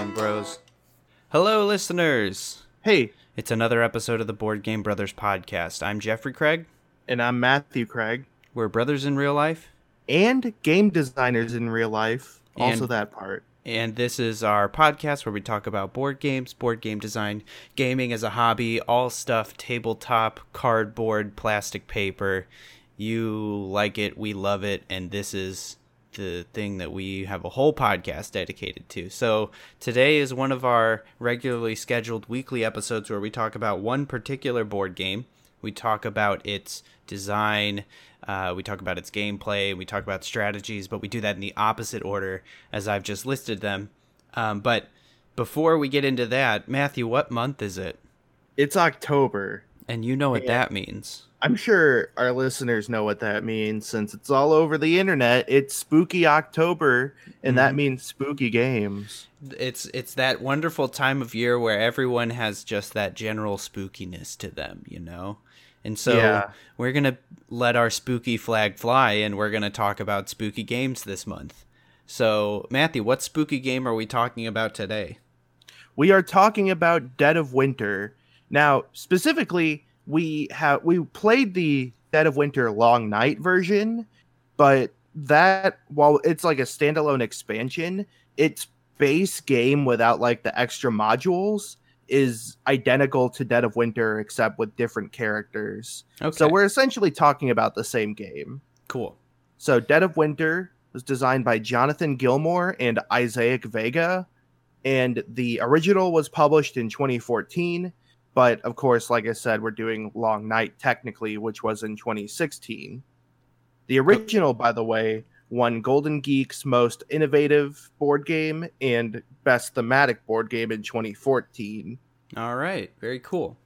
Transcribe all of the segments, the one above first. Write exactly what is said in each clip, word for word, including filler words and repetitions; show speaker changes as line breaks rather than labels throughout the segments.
Game Bros. Hello, listeners.
Hey.
It's another episode of the Board Game Brothers podcast. I'm Jeffrey Craig.
And I'm Matthew Craig.
We're brothers in real life.
And game designers in real life. Also
And,
that part.
And this is our podcast where we talk about board games, board game design, gaming as a hobby, all stuff, tabletop, cardboard, plastic paper. You like it, we love it, and this is the thing that we have a whole podcast dedicated to. So today is one of our regularly scheduled weekly episodes where we talk about one particular board game. We talk about its design, uh, we talk about its gameplay, we talk about strategies, but we do that in the opposite order as I've just listed them. Um, but before we get into that, Matthew, what month is it?
It's October.
And you know what
Yeah.
that means.
I'm sure our listeners know what that means since it's all over the internet. It's Spooky October, and
Mm-hmm.
that means spooky games.
It's it's that wonderful time of year where everyone has just that general spookiness to them, you know? And so
Yeah.
we're going to let our spooky flag fly, and we're going to talk about spooky games this month. So, Matthew, what spooky game are we talking about today?
We are talking about Dead of Winter. Now, specifically, we have we played the Dead of Winter Long Night version, but that, while it's like a standalone expansion, its base game without like the extra modules is identical to Dead of Winter except with different characters.
Okay.
So we're essentially talking about the same game.
Cool.
So Dead of Winter was designed by Jonathan Gilmour and Isaac Vega, and the original was published in twenty fourteen. But, of course, like I said, we're doing Long Night technically, which was in twenty sixteen. The original, by the way, won Golden Geek's Most Innovative Board Game and Best Thematic Board Game in twenty fourteen.
All right. Very cool.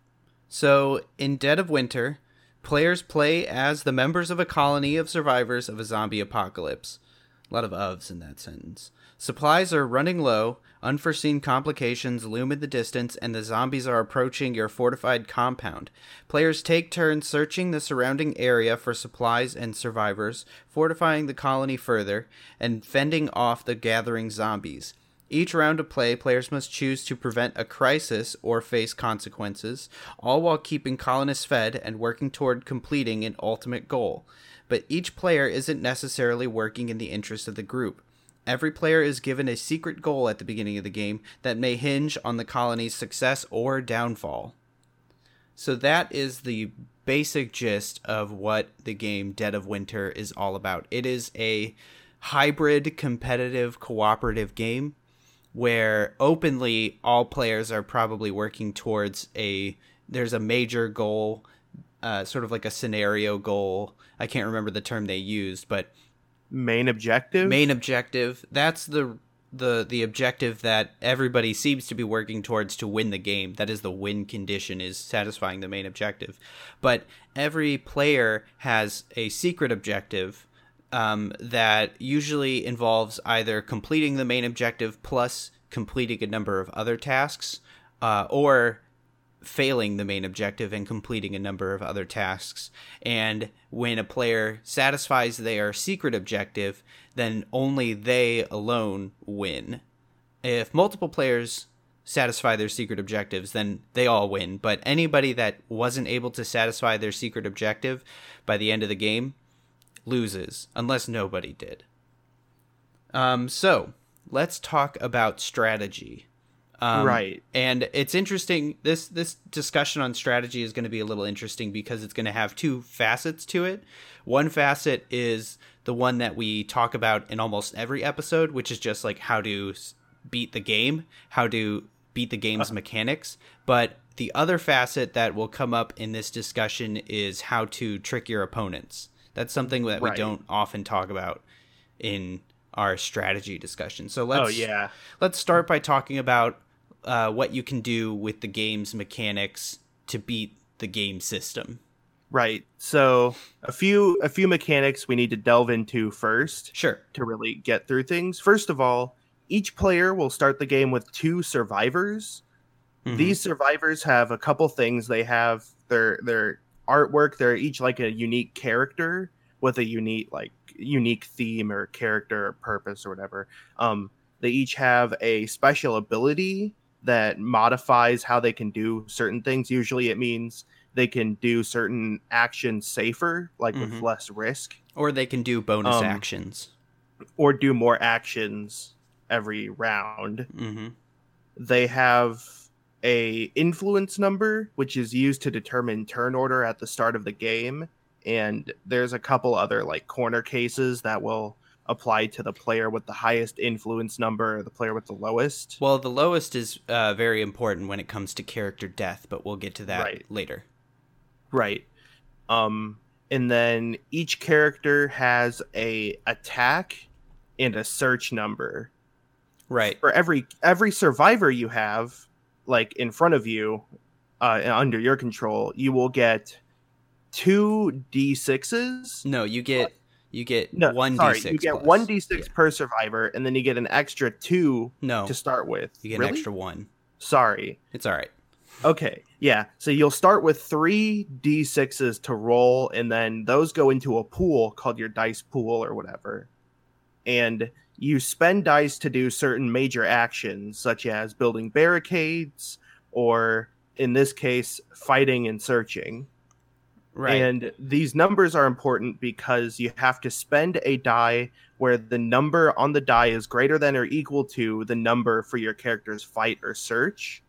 So, in Dead of Winter, players play as the members of a colony of survivors of a zombie apocalypse. A lot of ofs in that sentence. Supplies are running low, unforeseen complications loom in the distance, and the zombies are approaching your fortified compound. Players take turns searching the surrounding area for supplies and survivors, fortifying the colony further, and fending off the gathering zombies. Each round of play, players must choose to prevent a crisis or face consequences, all while keeping colonists fed and working toward completing an ultimate goal. But each player isn't necessarily working in the interest of the group. Every player is given a secret goal at the beginning of the game that may hinge on the colony's success or downfall. So that is the basic gist of what the game Dead of Winter is all about. It is a hybrid, competitive, cooperative game where openly all players are probably working towards a, there's a major goal, uh, sort of like a scenario goal. I can't remember the term they used, but
Main objective?
Main objective. That's the the the objective that everybody seems to be working towards to win the game. That is the win condition, is satisfying the main objective. But every player has a secret objective um, that usually involves either completing the main objective plus completing a number of other tasks, uh, or failing the main objective and completing a number of other tasks. And when a player satisfies their secret objective, then only they alone win. If multiple players satisfy their secret objectives, then they all win. But anybody that wasn't able to satisfy their secret objective by the end of the game loses, unless nobody did. Um, so, let's talk about strategy. Um,
right.
And it's interesting. This this discussion on strategy is going to be a little interesting because it's going to have two facets to it. One facet is the one that we talk about in almost every episode, which is just like how to beat the game, how to beat the game's mechanics. But the other facet that will come up in this discussion is how to trick your opponents. That's something that
Right.
we don't often talk about in our strategy discussion. So let's
Oh, yeah.
let's start by talking about Uh, what you can do with the game's mechanics to beat the game system.
Right. So a few a few mechanics we need to delve into first
Sure.
to really get through things. First of all, each player will start the game with two survivors.
Mhm.
These survivors have a couple things. They have their their artwork. They're each like a unique character with a unique like unique theme or character or purpose or whatever. Um, They each have a special ability that modifies how they can do certain things. Usually it means they can do certain actions safer, like mm-hmm. with less risk.
Or they can do bonus um, actions.
Or do more actions every round.
Mm-hmm.
They have a influence number, which is used to determine turn order at the start of the game. And there's a couple other like corner cases that will apply to the player with the highest influence number or the player with the lowest.
Well, the lowest is uh, very important when it comes to character death, but we'll get to that
right.
later.
Right. Um, and then each character has a attack and a search number.
Right.
For every every survivor you have, like in front of you, uh, under your control, you will get two d sixes.
No, you get you get
no,
one
sorry,
d six.
You get
plus.
one d six
yeah.
per survivor, and then you get an extra two
no,
to start with.
You get
really?
an extra one.
Sorry.
It's all right.
Okay, yeah. So you'll start with three d sixes to roll, and then those go into a pool called your dice pool or whatever. And you spend dice to do certain major actions, such as building barricades, or in this case, fighting and searching.
Right.
And these numbers are important because you have to spend a die where the number on the die is greater than or equal to the number for your character's fight or search.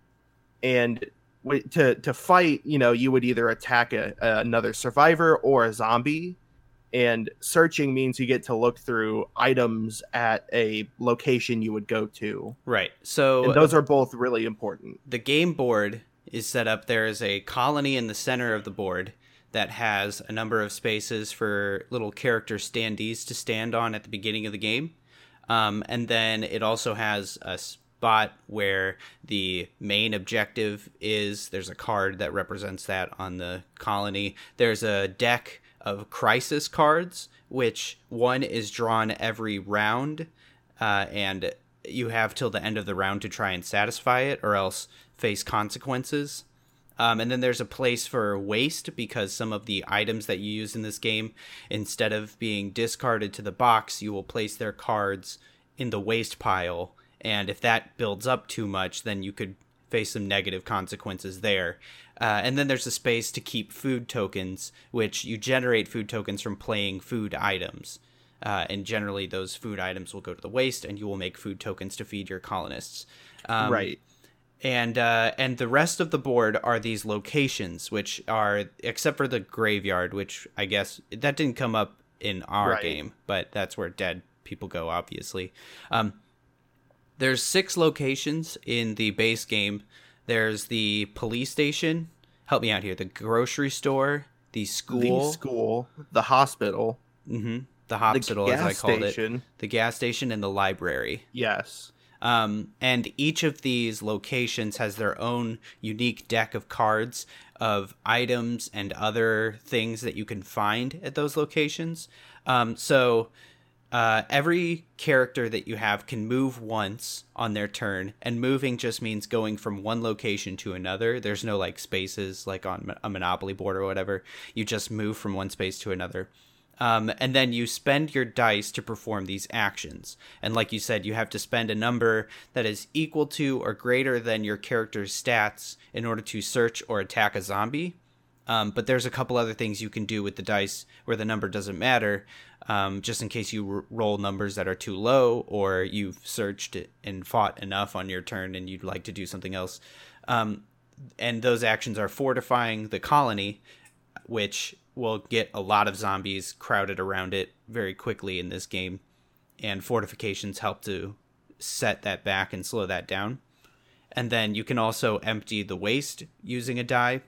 And to to fight, you know, you would either attack a, another survivor or a zombie. And searching means you get to look through items at a location you would go to.
Right. So
and those are both really important.
The game board is set up. There is a colony in the center of the board that has a number of spaces for little character standees to stand on at the beginning of the game. Um, and then it also has a spot where the main objective is. There's a card that represents that on the colony. There's a deck of crisis cards, which one is drawn every round, uh, and you have till the end of the round to try and satisfy it or else face consequences. Um, and then there's a place for waste, because some of the items that you use in this game, instead of being discarded to the box, you will place their cards in the waste pile. And if that builds up too much, then you could face some negative consequences there. Uh, and then there's a space to keep food tokens, which you generate food tokens from playing food items. Uh, and generally those food items will go to the waste, and you will make food tokens to feed your colonists. Um,
right.
And uh, and the rest of the board are these locations, which are, except for the graveyard, which I guess that didn't come up in our
right.
game, but that's where dead people go, obviously. Um, there's six locations in the base game. There's the police station. Help me out here. The grocery store, the school,
the school, the hospital,
mm-hmm. the hospital, the as I called
station.
it, the gas station, and the library.
Yes.
Um, and each of these locations has their own unique deck of cards of items and other things that you can find at those locations. Um, so uh, every character that you have can move once on their turn, and moving just means going from one location to another. There's no like spaces like on a Monopoly board or whatever. You just move from one space to another. Um, and then you spend your dice to perform these actions. And like you said, you have to spend a number that is equal to or greater than your character's stats in order to search or attack a zombie. Um, but there's a couple other things you can do with the dice where the number doesn't matter, um, just in case you r- roll numbers that are too low, or you've searched and fought enough on your turn and you'd like to do something else. Um, and those actions are fortifying the colony, which will get a lot of zombies crowded around it very quickly in this game, and fortifications help to set that back and slow that down. And then you can also empty the waste using a die.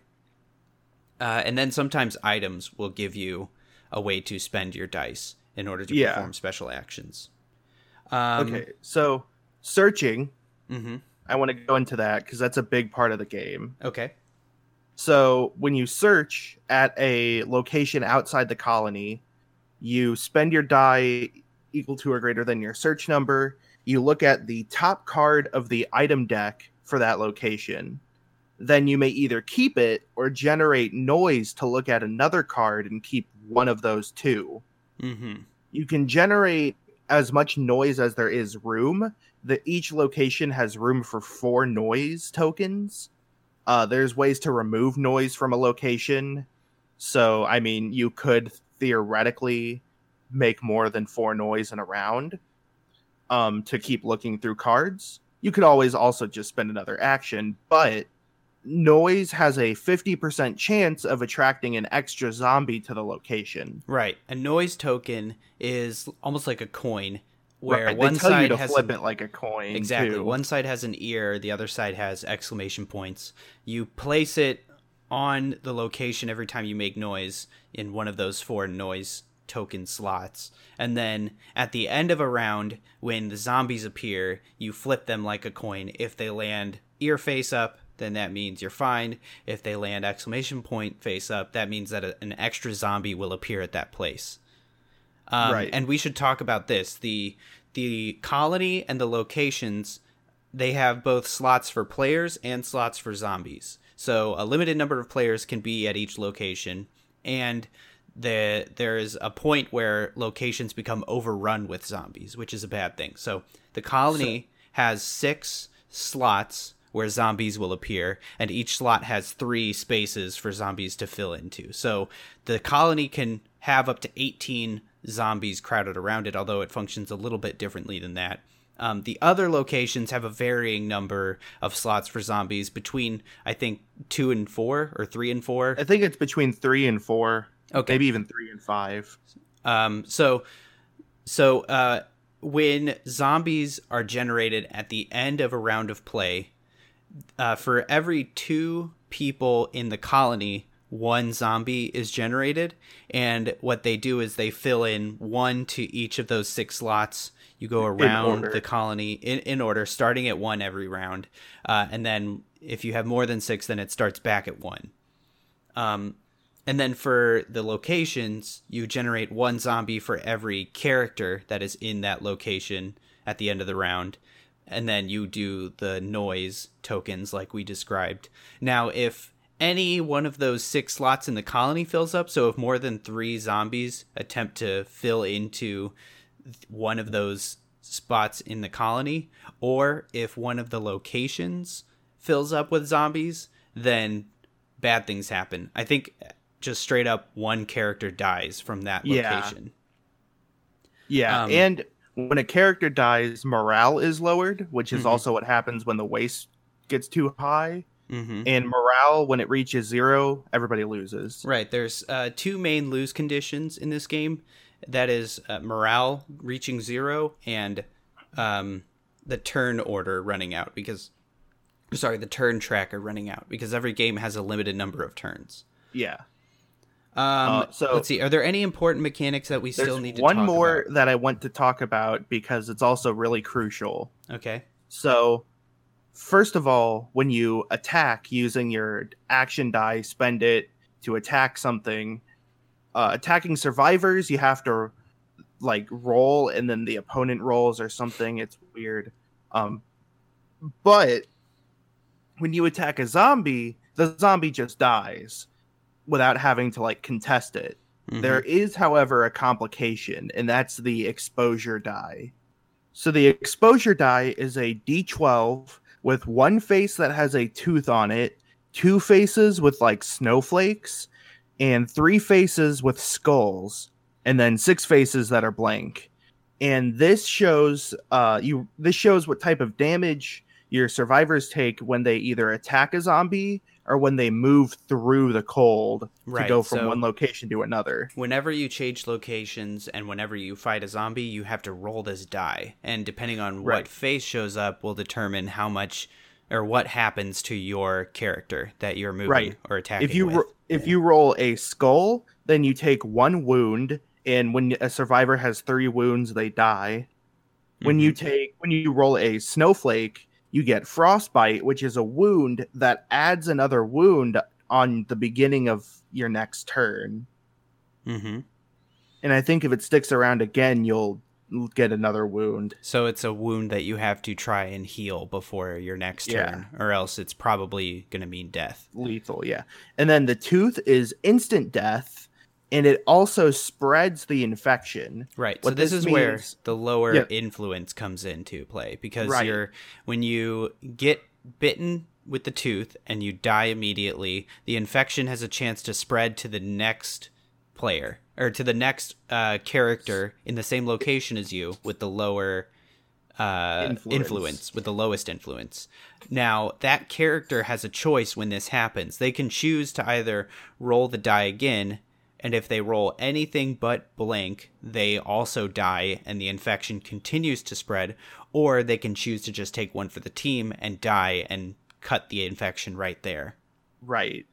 Uh, and then sometimes items will give you a way to spend your dice in order to yeah. perform special actions. Um,
okay, so searching,
mm-hmm.
I want to go into that because that's a big part of the game.
Okay.
So when you search at a location outside the colony, you spend your die equal to or greater than your search number. You look at the top card of the item deck for that location. Then you may either keep it or generate noise to look at another card and keep one of those two.
Mm-hmm.
You can generate as much noise as there is room. The each location has room for four noise tokens. Uh, there's ways to remove noise from a location. So, I mean, you could theoretically make more than four noise in a round um, to keep looking through cards. You could always also just spend another action, but noise has a fifty percent chance of attracting an extra zombie to the location.
Right. A noise token is almost like a coin, where
right.
one
they tell
side
you to
has
flip
an,
it like a coin.
exactly.
Too.
One side has an ear, the other side has exclamation points. You place it on the location every time you make noise in one of those four noise token slots, and then at the end of a round, when the zombies appear, you flip them like a coin. If they land ear face up, then that means you're fine. If they land exclamation point face up, that means that a, an extra zombie will appear at that place. Um,
right.
And we should talk about this. The the colony and the locations, they have both slots for players and slots for zombies. So a limited number of players can be at each location, and the there is a point where locations become overrun with zombies, which is a bad thing. So the colony so- has six slots where zombies will appear, and each slot has three spaces for zombies to fill into. So the colony can have up to eighteen zombies crowded around it, although it functions a little bit differently than that. Um, the other locations have a varying number of slots for zombies, between, I think, two and four, or three and four.
I think it's between three and four. Okay. Maybe even three and five.
Um, so, so uh, when zombies are generated at the end of a round of play, uh, for every two people in the colony, one zombie is generated. And what they do is they fill in one to each of those six slots. You go around the colony in, in order, starting at one every round. Uh, and then if you have more than six, then it starts back at one. Um, and then for the locations, you generate one zombie for every character that is in that location at the end of the round. And then you do the noise tokens like we described. Now, if any one of those six slots in the colony fills up, so if more than three zombies attempt to fill into one of those spots in the colony, or if one of the locations fills up with zombies, then bad things happen. I think just straight up one character dies from that location.
Yeah, yeah. Um, and when a character dies, morale is lowered, which is mm-hmm. also what happens when the waste gets too high. Mm-hmm. And morale, when it reaches zero, everybody loses.
Right. There's uh, two main lose conditions in this game. That is uh, morale reaching zero and um, the turn order running out because, sorry, the turn tracker running out because every game has a limited number of turns.
Yeah.
Um, uh, so let's see. Are there any important mechanics that we still need to talk about?
One more that I want to talk about because it's also really crucial.
Okay.
So, first of all, when you attack using your action die, spend it to attack something. Uh, attacking survivors, you have to like roll, and then the opponent rolls or something. It's weird. Um, but when you attack a zombie, the zombie just dies without having to like contest it. Mm-hmm. There is, however, a complication, and that's the exposure die. So the exposure die is a D twelve with one face that has a tooth on it, two faces with like snowflakes, and three faces with skulls, and then six faces that are blank. And this shows uh, you. This shows what type of damage your survivors take when they either attack a zombie or when they move through the cold
right.
to go from
so
one location to another.
Whenever you change locations and whenever you fight a zombie, you have to roll this die. And depending on
right.
what face shows up will determine how much or what happens to your character that you're moving
right.
or attacking
if you
with.
Ro- if you roll a skull, then you take one wound, and when a survivor has three wounds, they die. Mm-hmm. When you take when you roll a snowflake, you get frostbite, which is a wound that adds another wound on the beginning of your next turn.
Mm-hmm.
And I think if it sticks around again, you'll get another wound.
So it's a wound that you have to try and heal before your next
yeah.
turn, or else it's probably going to mean death.
Lethal, yeah. And then the tooth is instant death, and it also spreads the infection.
Right.
What
so this,
this
is
means,
where the lower
yeah,
influence comes into play, because
right.
you're when you get bitten with the tooth and you die immediately, the infection has a chance to spread to the next player or to the next uh, character in the same location as you with the lower uh,
influence.
influence, with the lowest influence. Now, that character has a choice when this happens. They can choose to either roll the die again, and if they roll anything but blank, they also die and the infection continues to spread, or they can choose to just take one for the team and die and cut the infection right there.
Right.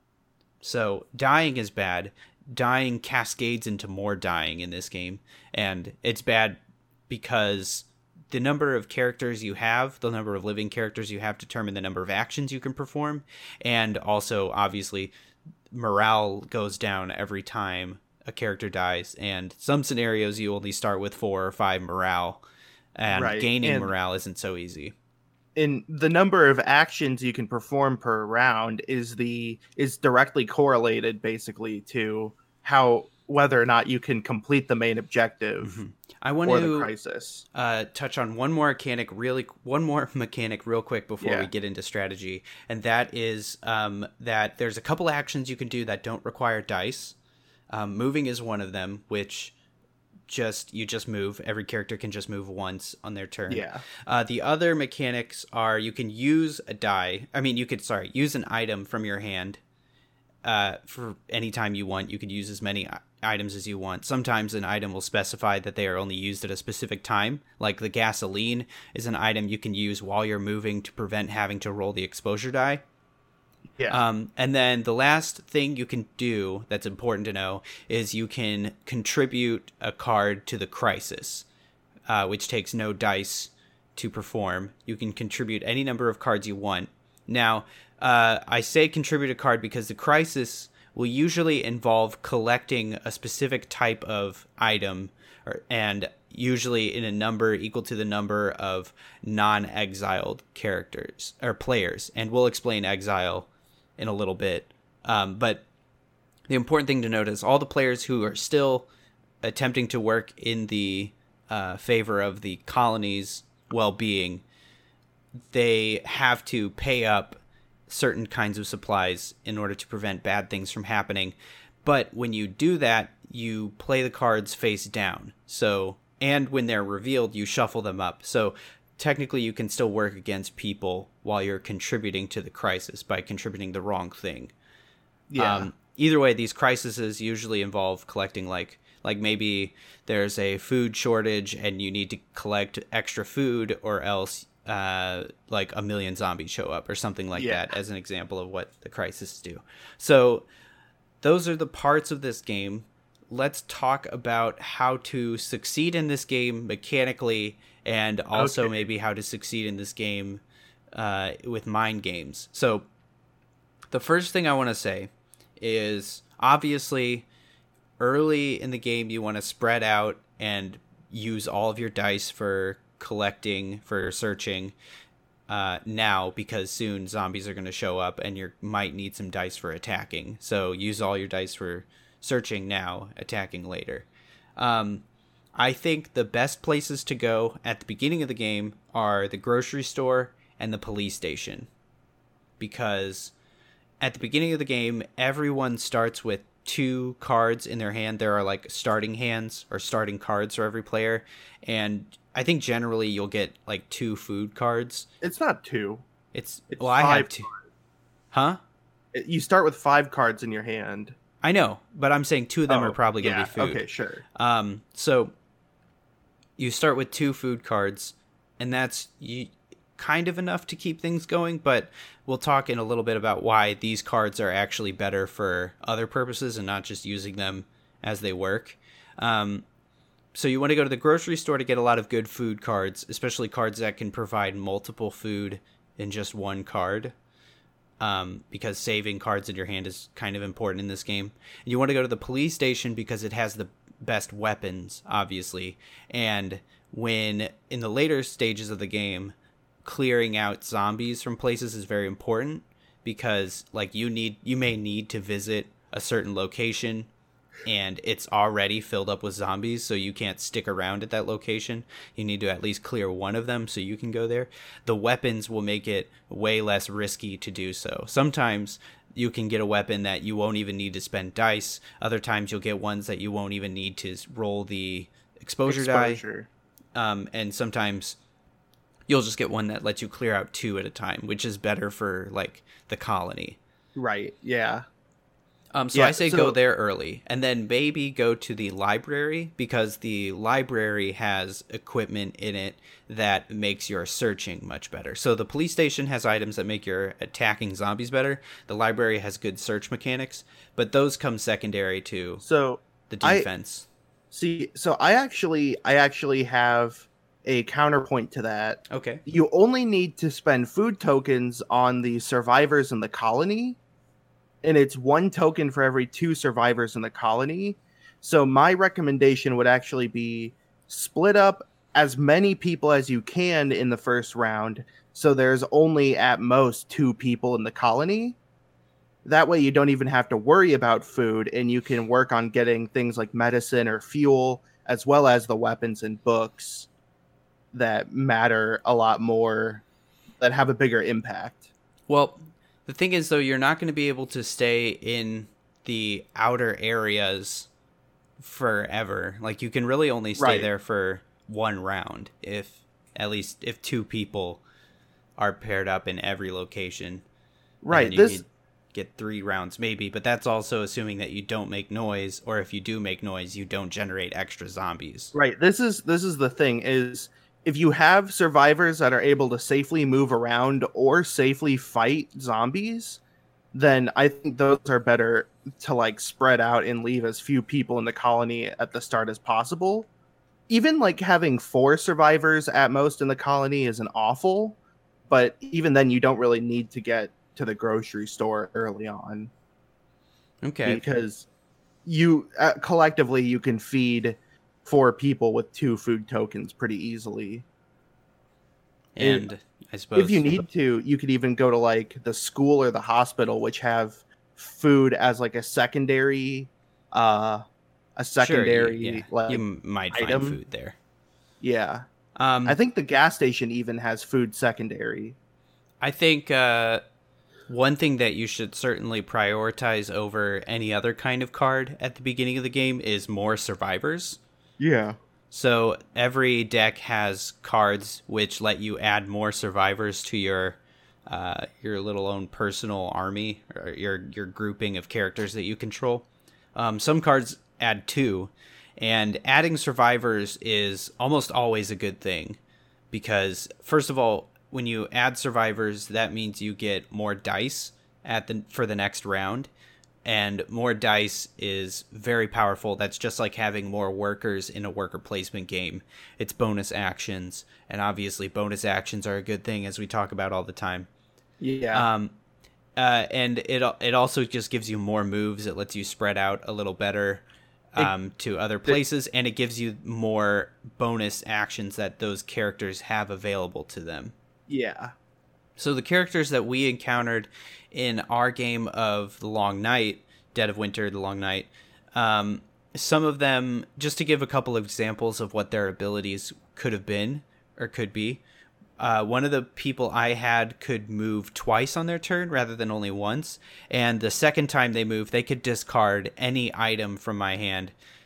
So dying is bad. Dying cascades into more dying in this game, and it's bad because the number of characters you have, the number of living characters you have, determine the number of actions you can perform, and also obviously morale goes down every time a character dies, and some scenarios you only start with four or five morale, and
right.
gaining
and
morale isn't so easy.
In the number of actions you can perform per round is the is directly correlated basically to how whether or not you can complete the main objective.
Mm-hmm. I want
or
to
the crisis.
Uh, touch on one more mechanic really one more mechanic real quick before
Yeah.
we get into strategy, and that is um, that there's a couple actions you can do that don't require dice. Um, moving is one of them, which just you just move. Every character can just move once on their turn.
Yeah.
Uh, the other mechanics are you can use a die. I mean, you could sorry use an item from your hand. Uh, for any time you want, you could use as many items as you want. Sometimes an item will specify that they are only used at a specific time, like the gasoline is an item you can use while you're moving to prevent having to roll the exposure die.
Yeah.
Um, and then the last thing you can do that's important to know is you can contribute a card to the crisis, uh, which takes no dice to perform. You can contribute any number of cards you want. Now, uh, I say contribute a card because the crisis will usually involve collecting a specific type of item, or, and usually in a number equal to the number of non-exiled characters or players. And we'll explain exile in a little bit. Um, but the important thing to note is all the players who are still attempting to work in the uh, favor of the colony's well-being, they have to pay up certain kinds of supplies in order to prevent bad things from happening. But when you do that, you play the cards face down. So, and when they're revealed, you shuffle them up. So technically you can still work against people while you're contributing to the crisis by contributing the wrong thing.
Yeah.
Um, either way, these crises usually involve collecting like like maybe there's a food shortage and you need to collect extra food, or else uh like a million zombies show up or something like
Yeah.
that, as an example of what the crisis do. So those are the parts of this game. Let's talk about how to succeed in this game mechanically, and also
Okay.
maybe how to succeed in this game uh with mind games. So the first thing I want to say is, obviously early in the game you want to spread out and use all of your dice for collecting, for searching uh, now, because soon zombies are going to show up and you might need some dice for attacking. So use all your dice for searching now, attacking later. Um, I think the best places to go at the beginning of the game are the grocery store and the police station, because at the beginning of the game, everyone starts with two cards in their hand. There are like starting hands or starting cards for every player, and I think generally you'll get like two food cards.
It's not two.
It's,
It's
well, I have
five
two. Huh?
It- You start with five cards in your hand.
I know, but I'm saying two of them
Oh,
are probably going to
yeah,
be food.
Okay, sure.
Um, so you start with two food cards, and that's you, kind of enough to keep things going, but we'll talk in a little bit about why these cards are actually better for other purposes and not just using them as they work. Um, so you want to go to the grocery store to get a lot of good food cards, especially cards that can provide multiple food in just one card. Um, because saving cards in your hand is kind of important in this game. And you want to go to the police station because it has the best weapons, obviously. And when in the later stages of the game, clearing out zombies from places is very important, because like you need, you may need to visit a certain location and it's already filled up with zombies, so you can't stick around at that location. You need to at least clear one of them so you can go there. The weapons will make it way less risky to do so. Sometimes you can get a weapon that you won't even need to spend dice. Other times you'll get ones that you won't even need to roll the exposure,
Exposure.
die. Um, and sometimes you'll just get one that lets you clear out two at a time, which is better for like the colony.
Right. Yeah.
Um, so
Yeah,
I say
so-
go there early, and then maybe go to the library, because the library has equipment in it that makes your searching much better. So the police station has items that make your attacking zombies better. The library has good search mechanics, but those come secondary to
So
the
I-
defense.
see, so I actually, I actually have a counterpoint to that.
Okay.
You only need to spend food tokens on the survivors in the colony, and it's one token for every two survivors in the colony. So my recommendation would actually be split up as many people as you can in the first round, so there's only at most two people in the colony. That way you don't even have to worry about food, and you can work on getting things like medicine or fuel, as well as the weapons and books that matter a lot more, that have a bigger impact.
Well, the thing is, though, you're not going to be able to stay in the outer areas forever. Like, you can really only stay
Right.
there for one round, if at least if two people are paired up in every location. And
Right.
then you
This
could get three rounds maybe, but that's also assuming that you don't make noise, or if you do make noise, you don't generate extra zombies.
right. This is this is the thing is, if you have survivors that are able to safely move around or safely fight zombies, then I think those are better to like spread out and leave as few people in the colony at the start as possible. Even like having four survivors at most in the colony isn't awful, but even then you don't really need to get to the grocery store early on,
Okay.
because you uh, collectively you can feed four people with two food tokens pretty easily.
And I suppose
If you need to, you could even go to like the school or the hospital, which have food as like a secondary uh a
Sure,
secondary
you, yeah,
like
you m- might find
item.
food there.
yeah.
Um,
I think the gas station even has food secondary.
I think uh, one thing that you should certainly prioritize over any other kind of card at the beginning of the game is more survivors.
Yeah.
So every deck has cards which let you add more survivors to your uh, your little own personal army, or your your grouping of characters that you control. Um, some cards add two, and adding survivors is almost always a good thing, because first of all, when you add survivors, that means you get more dice at the for the next round, and more dice is very powerful. That's just like having more workers in a worker placement game. It's bonus actions, and obviously bonus actions are a good thing, as we talk about all the time.
Yeah.
Um, uh, and it it also just gives you more moves. It lets you spread out a little better um, to other places, and it gives you more bonus actions that those characters have available to them.
yeah.
So the characters that we encountered in our game of The Long Night, Dead of Winter, The Long Night, um, some of them, just to give a couple of examples of what their abilities could have been or could be, uh, one of the people I had could move twice on their turn rather than only once, and the second time they move, they could discard any item from my hand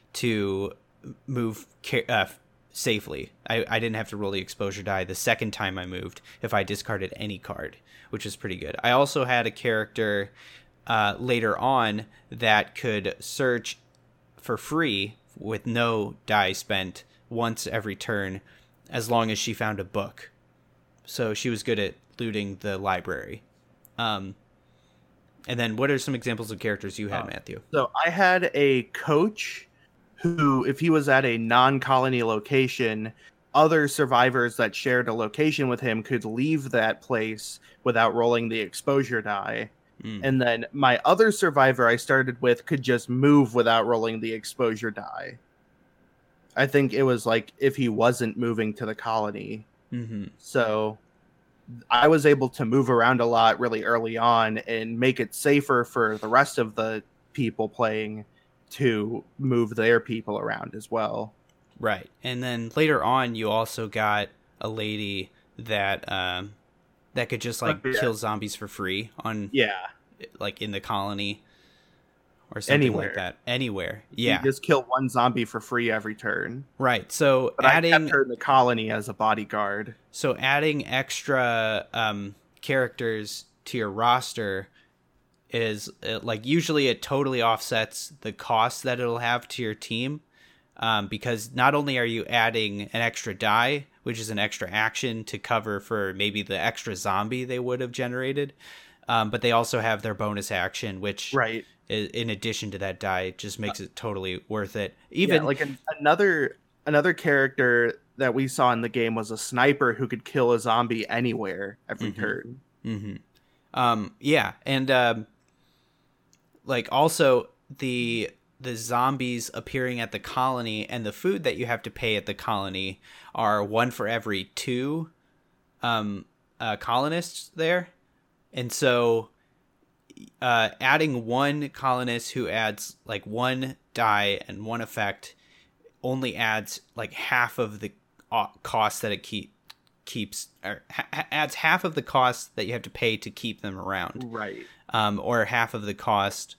to move ca- uh, safely. I, I didn't have to roll the exposure die the second time I moved if I discarded any card, which is pretty good. I also had a character uh, later on that could search for free with no die spent once every turn, as long as she found a book. So she was good at looting the library. Um, and then what are some examples of characters you had,
Uh,
Matthew?
So I had a coach who, if he was at a non-colony location, other survivors that shared a location with him could leave that place without rolling the exposure die.
Mm.
And then my other survivor I started with could just move without rolling the exposure die. I think it was like if he wasn't moving to the colony.
Mm-hmm.
So I was able to move around a lot really early on and make it safer for the rest of the people playing, to move their people around as well.
Right. And then later on, you also got a lady that um, that could just like
Oh, yeah.
kill zombies for free on
Yeah,
like in the colony or something
anywhere.
like that. Anywhere.
You
Yeah.
just kill one zombie for free every turn.
Right. So
But I
adding
kept her in the colony as a bodyguard.
so adding extra um, characters to your roster is uh, like usually it totally offsets the cost that it'll have to your team. Um, because not only are you adding an extra die, which is an extra action to cover for maybe the extra zombie they would have generated, um, but they also have their bonus action, which,
Right.
i- in addition to that die, just makes it totally worth it. Even
Yeah, like an, another another character that we saw in the game was a sniper who could kill a zombie anywhere every
Mhm.
turn.
hmm Um, yeah, and um, like also the the zombies appearing at the colony and the food that you have to pay at the colony are one for every two um, uh, colonists there, and so uh, adding one colonist who adds like one die and one effect only adds like half of the uh, cost that it keep keeps or ha- adds half of the cost that you have to pay to keep them around,
Right.
um, or half of the cost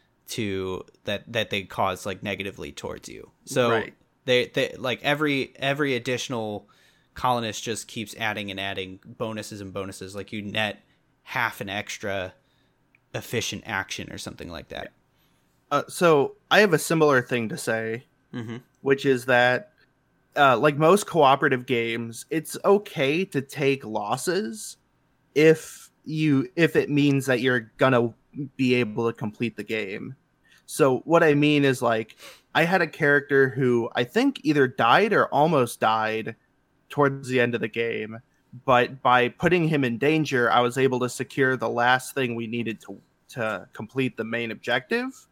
to that that they cause like negatively towards you. So
Right.
they they like every every additional colonist just keeps adding and adding bonuses and bonuses. Like you net half an extra efficient action or something like that.
Uh, so I have a similar thing to say,
Mm-hmm.
which is that, uh, like most cooperative games, it's okay to take losses if you if it means that you're gonna be able to complete the game. So what I mean is, like, I had a character who I think either died or almost died towards the end of the game, but by putting him in danger, I was able to secure the last thing we needed to to complete the main objective.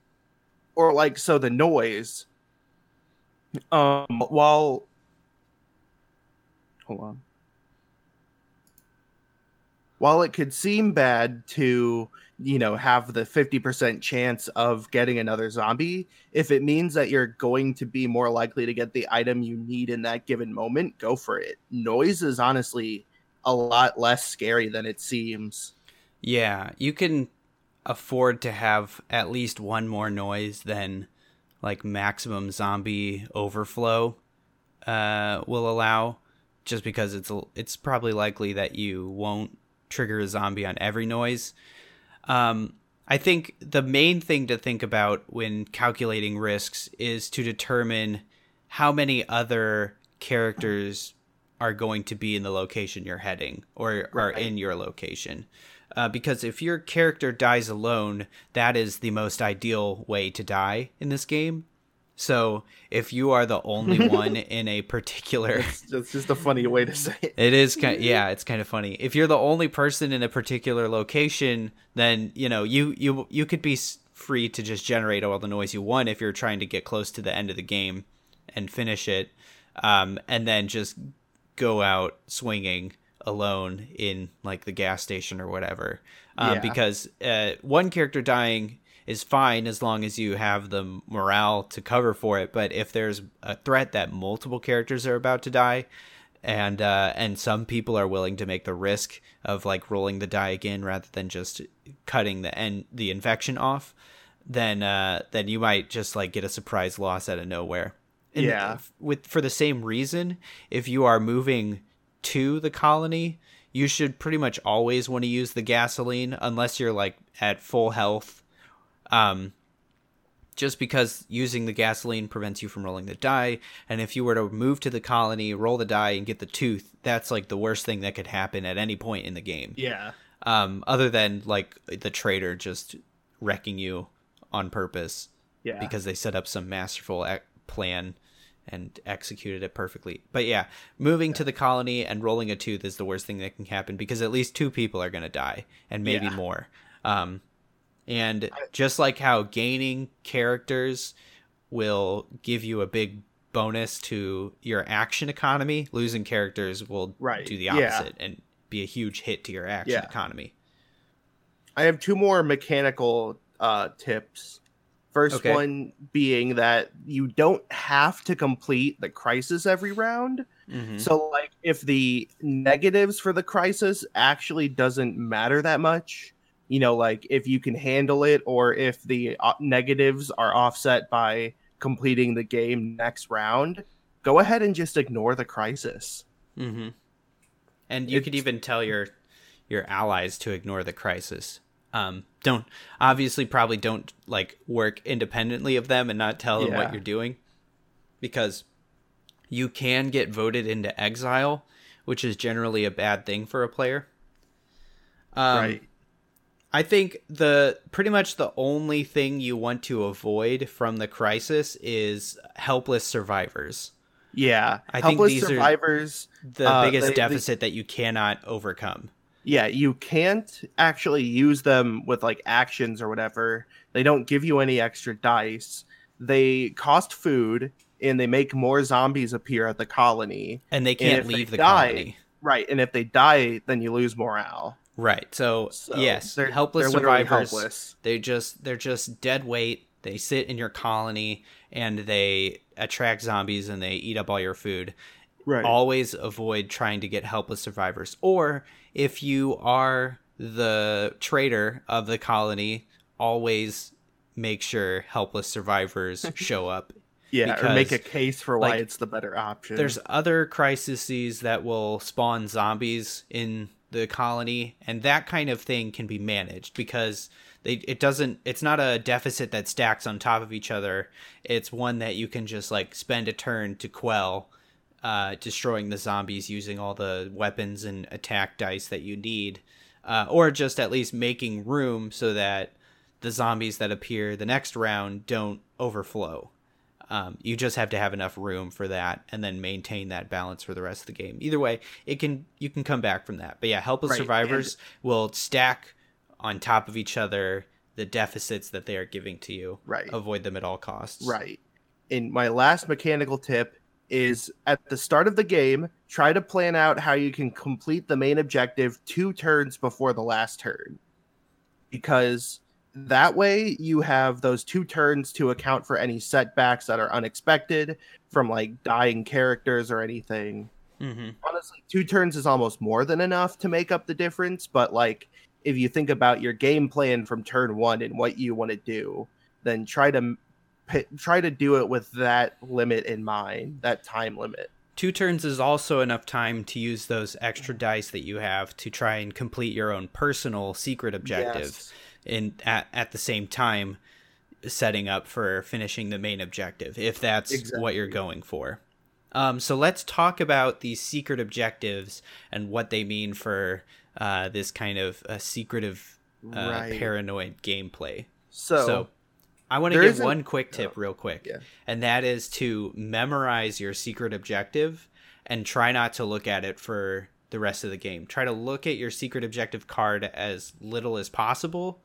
Or like, so the noise, um while hold on while it could seem bad to, you know, have the fifty percent chance of getting another zombie, if it means that you're going to be more likely to get the item you need in that given moment, go for it. Noise is honestly a lot less scary than it seems.
Yeah, you can afford to have at least one more noise than like maximum zombie overflow uh, will allow, just because it's a, it's probably likely that you won't trigger a zombie on every noise. Um, I think the main thing to think about when calculating risks is to determine how many other characters are going to be in the location you're heading or are
Right.
in your location. Uh, because if your character dies alone, that is the most ideal way to die in this game. So if you are the only one in a particular...
It's just, just a funny way to say it.
It is kind of, yeah, it's kind of funny. If you're the only person in a particular location, then, you know, you you you could be free to just generate all the noise you want if you're trying to get close to the end of the game and finish it, um, and then just go out swinging alone in like the gas station or whatever. Um,
Yeah.
because uh, one character dying is fine as long as you have the morale to cover for it. But if there's a threat that multiple characters are about to die, and uh, and some people are willing to make the risk of like rolling the die again rather than just cutting the end the infection off, then uh, then you might just like get a surprise loss out of nowhere. And
Yeah.
if- with for the same reason, if you are moving to the colony, you should pretty much always want to use the gasoline unless you're like at full health. Um, just because using the gasoline prevents you from rolling the die, and if you were to move to the colony, roll the die, and get the tooth, that's like the worst thing that could happen at any point in the game.
Yeah.
Um, other than like the trader just wrecking you on purpose
Yeah.
because they set up some masterful ec- plan and executed it perfectly. But yeah, moving to the colony and rolling a tooth is the worst thing that can happen because at least two people are going to die and maybe
Yeah.
more. Um, and just like how gaining characters will give you a big bonus to your action economy, losing characters will
Right.
do the
Yeah.
opposite and be a huge hit to your action
Yeah.
economy.
I have two more mechanical uh, tips. First
Okay.
one being that you don't have to complete the crisis every round.
Mm-hmm.
So, like, if the negatives for the crisis actually doesn't matter that much, you know, like if you can handle it, or if the uh, negatives are offset by completing the game next round, go ahead and just ignore the crisis.
Mm-hmm. And you
It's-
could even tell your your allies to ignore the crisis. Um, don't obviously probably don't like work independently of them and not tell them
Yeah.
what you're doing, because you can get voted into exile, which is generally a bad thing for a player. Um,
right.
I think the pretty much the only thing you want to avoid from the crisis is helpless survivors.
Yeah.
I think
Helpless
these are
survivors.
The
uh,
biggest
they- they-
deficit that you cannot overcome.
Yeah, you can't actually use them with like actions or whatever. They don't give you any extra dice. They cost food, and they make more zombies appear at the colony.
And they can't
if they
leave the
die-
colony.
Right, and if they die, then you lose morale.
Right. So,
So
yes,
they're,
helpless
they're literally
survivors.
helpless.
They just they're just dead weight. They sit in your colony and they attract zombies and they eat up all your food.
Right.
Always avoid trying to get helpless survivors. Or if you are the traitor of the colony, always make sure helpless survivors show up.
yeah, or make a
because,
case for why
like,
it's the better option.
There's other crises that will spawn zombies in the colony, and that kind of thing can be managed because they it doesn't it's not a deficit that stacks on top of each other. It's one that you can just like spend a turn to quell, uh, destroying the zombies using all the weapons and attack dice that you need, uh, or just at least making room so that the zombies that appear the next round don't overflow. Um, you just have to have enough room for that, and then maintain that balance for the rest of the game. Either way, it can you can come back from that. But yeah, helpless
Right,
survivors will stack on top of each other the deficits that they are giving to you.
Right.
Avoid them at all costs.
Right. And my last mechanical tip is at the start of the game, try to plan out how you can complete the main objective two turns before the last turn. Because that way you have those two turns to account for any setbacks that are unexpected from like dying characters or anything.
Mm-hmm.
Honestly, two turns is almost more than enough to make up the difference. But like, if you think about your game plan from turn one and what you want to do, then try to try to do it with that limit in mind, that time limit.
Two turns is also enough time to use those extra dice that you have to try and complete your own personal secret objective.
Yes.
In at, at the same time setting up for finishing the main objective, if that's
Exactly.
what you're going for. Um, so let's talk about these secret objectives and what they mean for uh, this kind of uh, secretive, uh,
Right.
paranoid gameplay.
So,
So I want to
there
give
isn't-
one quick tip
oh,
real quick,
yeah.
and that is to memorize your secret objective and try not to look at it for the rest of the game. Try to look at your secret objective card as little as possible.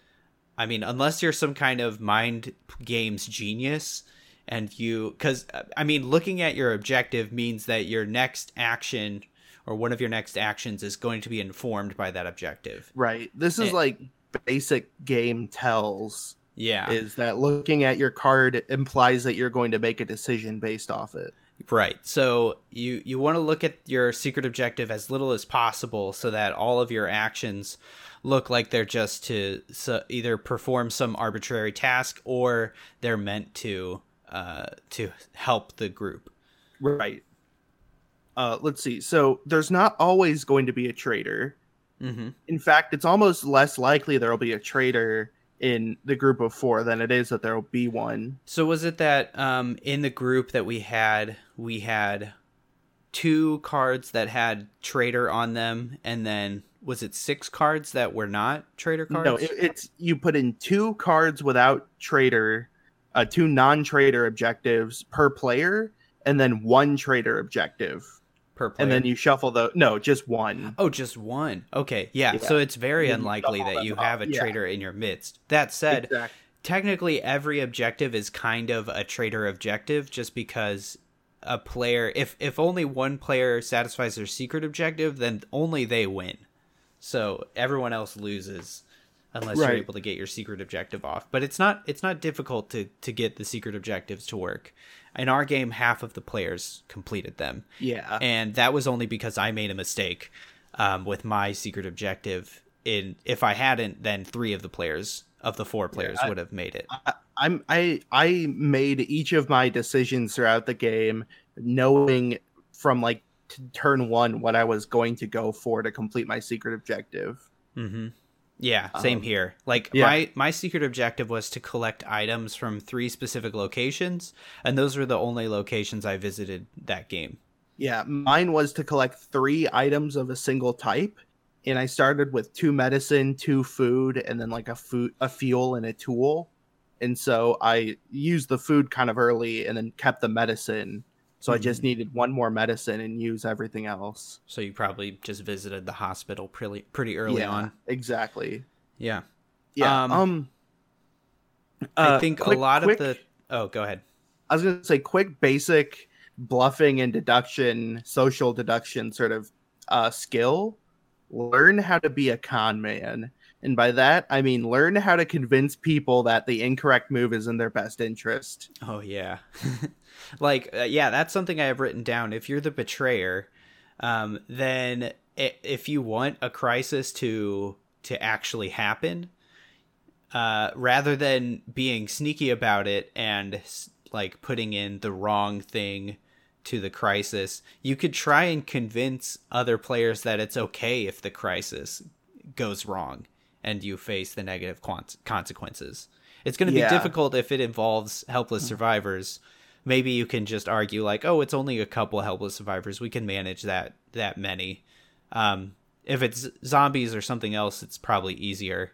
I mean, unless you're some kind of mind games genius and you, because I mean, looking at your objective means that your next action or one of your next actions is going to be informed by that objective.
right. This is
Eh.
like basic game tells.
Yeah.
Is that looking at your card implies that you're going to make a decision based off it.
Right. So you you want to look at your secret objective as little as possible so that all of your actions look like they're just to so either perform some arbitrary task or they're meant to uh, to help the group.
Right. Uh, let's see. So there's not always going to be a traitor.
Mm-hmm.
In fact, it's almost less likely there will be a traitor in the group of four than it is that there will be one.
So was it that um, in the group that we had, we had two cards that had traitor on them, and then was it six cards that were not traitor cards?
No, it, it's you put in two cards without traitor, uh, two non-traitor objectives per player, and then one traitor objective.
per player.
And then you shuffle the no, just one.
Oh, just one. Okay, yeah.
Yeah.
So it's very
And then you
unlikely
shuffle
that
them
you
up.
have a
Yeah.
traitor in your midst. That said,
Exactly.
technically every objective is kind of a traitor objective just because a player if if only one player satisfies their secret objective, then only they win. So everyone else loses. unless
Right.
you're able to get your secret objective off. But it's not it's not difficult to to get the secret objectives to work. In our game, half of the players completed them.
Yeah.
And that was only because I made a mistake um, with my secret objective. In if I hadn't, then three of the players of the four players
Yeah, I,
would have made it.
I, I'm I I made each of my decisions throughout the game, knowing from like t- turn one what I was going to go for to complete my secret objective.
Mm-hmm. Yeah, same
Um,
here. Like
yeah.
my my secret objective was to collect items from three specific locations, and those were the only locations I visited that game.
Yeah, mine was to collect three items of a single type, and I started with two medicine, two food, and then like a food, a fuel, and a tool. And so I used the food kind of early, and then kept the medicine. So I just needed one more medicine and use everything else.
So you probably just visited the hospital pretty pretty early
yeah,
on.
exactly.
Yeah.
Yeah.
Um,
Um,
I
uh,
think
quick-
a lot
quick-
of the Oh, go ahead.
I was going to say quick basic bluffing and deduction, social deduction sort of uh, skill. Learn how to be a con man. And by that, I mean learn how to convince people that the incorrect move is in their best interest.
Oh yeah. Like uh, yeah, that's something I have written down. If you're the betrayer, um then i- if you want a crisis to to actually happen, uh rather than being sneaky about it and s- like putting in the wrong thing to the crisis, you could try and convince other players that it's okay if the crisis goes wrong and you face the negative quant- consequences. It's going to
Yeah.
be difficult if it involves helpless survivors. Maybe you can just argue like, oh, it's only a couple helpless survivors. We can manage that that many. Um, if it's zombies or something else, it's probably easier.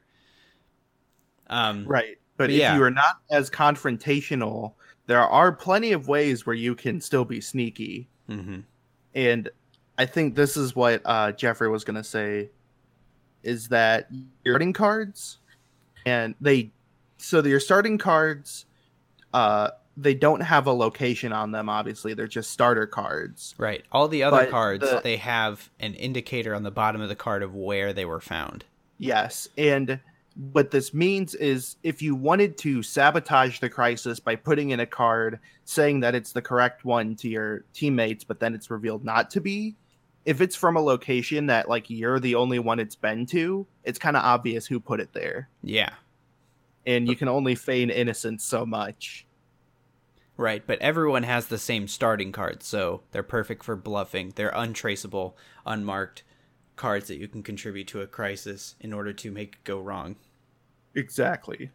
Um,
Right. But,
But
if
yeah.
you are not as confrontational, there are plenty of ways where you can still be sneaky.
mhm.
And I think this is what uh, Jeffrey was going to say, is that your starting cards, and they, so your starting cards, uh, they don't have a location on them, obviously. They're just starter cards.
Right. All the other
But
cards,
the-
they have an indicator on the bottom of the card of where they were found.
Yes. And what this means is if you wanted to sabotage the crisis by putting in a card saying that it's the correct one to your teammates, but then it's revealed not to be, if it's from a location that like you're the only one it's been to, it's kind of obvious who put it there.
Yeah.
And you can only feign innocence so much.
Right, but everyone has the same starting cards, so they're perfect for bluffing. They're untraceable, unmarked cards that you can contribute to a crisis in order to make it go wrong.
Exactly.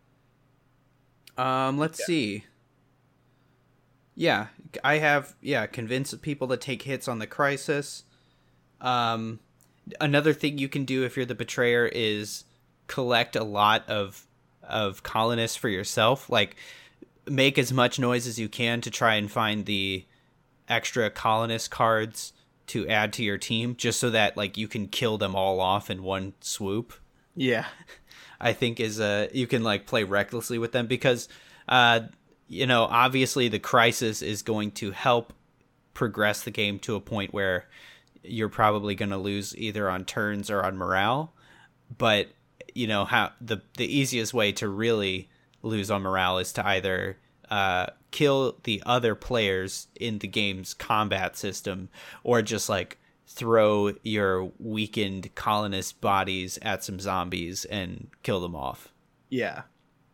Um, let's
Yeah.
see. Yeah, I have yeah, convince people to take hits on the crisis. Um, another thing you can do if you're the betrayer is collect a lot of of colonists for yourself. Like, make as much noise as you can to try and find the extra colonist cards to add to your team, just so that like you can kill them all off in one swoop.
Yeah.
I think is uh you can like play recklessly with them, because uh you know, obviously the crisis is going to help progress the game to a point where you're probably going to lose either on turns or on morale. But you know, how the the easiest way to really lose on morale is to either uh kill the other players in the game's combat system, or just like throw your weakened colonist bodies at some zombies and kill them off.
Yeah.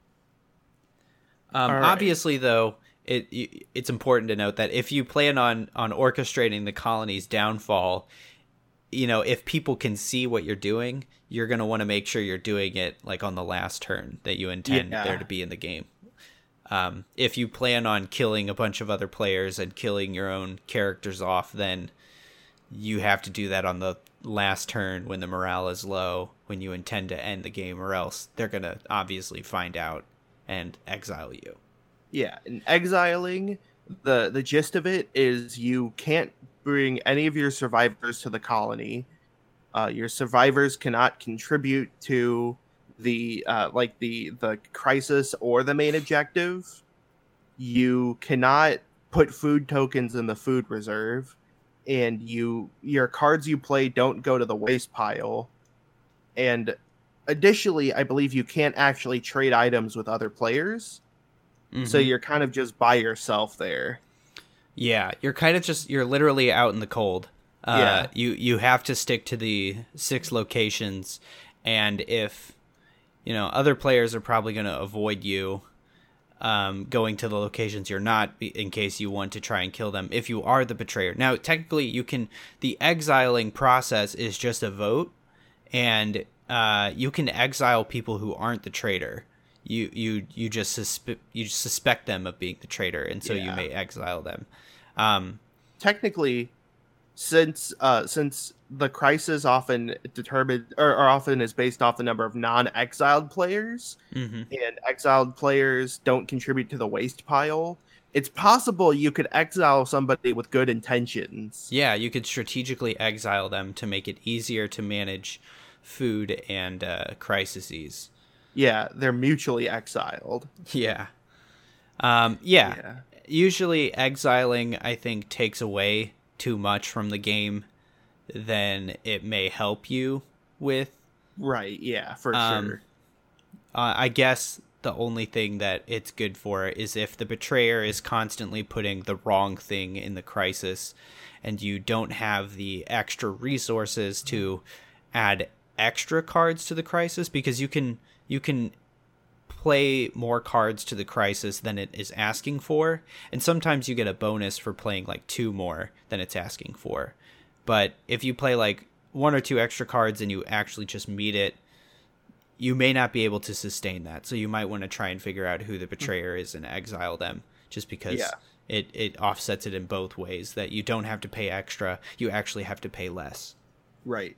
Um,
All right.
Obviously, though, it it's important to note that if you plan on on orchestrating the colony's downfall, you know, if people can see what you're doing, you're going to want to make sure you're doing it like on the last turn that you intend
Yeah.
there to be in the game. Um, if you plan on killing a bunch of other players and killing your own characters off, then you have to do that on the last turn when the morale is low, when you intend to end the game, or else they're going to obviously find out and exile you.
Yeah, and exiling, the the gist of it is you can't bring any of your survivors to the colony. Uh, your survivors cannot contribute to the uh, like the the crisis or the main objective. You cannot put food tokens in the food reserve, and you your cards you play don't go to the waste pile. And additionally, I believe you can't actually trade items with other players. Mm-hmm. So you're kind of just by yourself there.
Yeah, you're kind of just, you're literally out in the cold. Uh, yeah. You, you have to stick to the six locations. And if, you know, other players are probably going to avoid you um, going to the locations you're not, in case you want to try and kill them if you are the betrayer. Now, technically, you can, the exiling process is just a vote, and uh, you can exile people who aren't the traitor. You you you just suspe- you suspect them of being the traitor, and so yeah. you may exile them. Um,
technically, since uh, since the crisis often determined or, or often is based off the number of non-exiled players, mm-hmm. and exiled players don't contribute to the waste pile, it's possible you could exile somebody with good intentions.
Yeah, you could strategically exile them to make it easier to manage food and uh, crises.
Yeah, they're mutually exiled.
Yeah. Um, yeah. yeah. Usually exiling, I think, takes away too much from the game than it may help you with.
Right, yeah, for
um,
sure.
Uh, I guess the only thing that it's good for is if the betrayer is constantly putting the wrong thing in the crisis and you don't have the extra resources to add extra cards to the crisis, because you can you can play more cards to the crisis than it is asking for, and sometimes you get a bonus for playing like two more than it's asking for. But if you play like one or two extra cards and you actually just meet it, you may not be able to sustain that. So you might want to try and figure out who the betrayer is and exile them, just because yeah. it, it offsets it in both ways, that you don't have to pay extra, you actually have to pay less.
Right.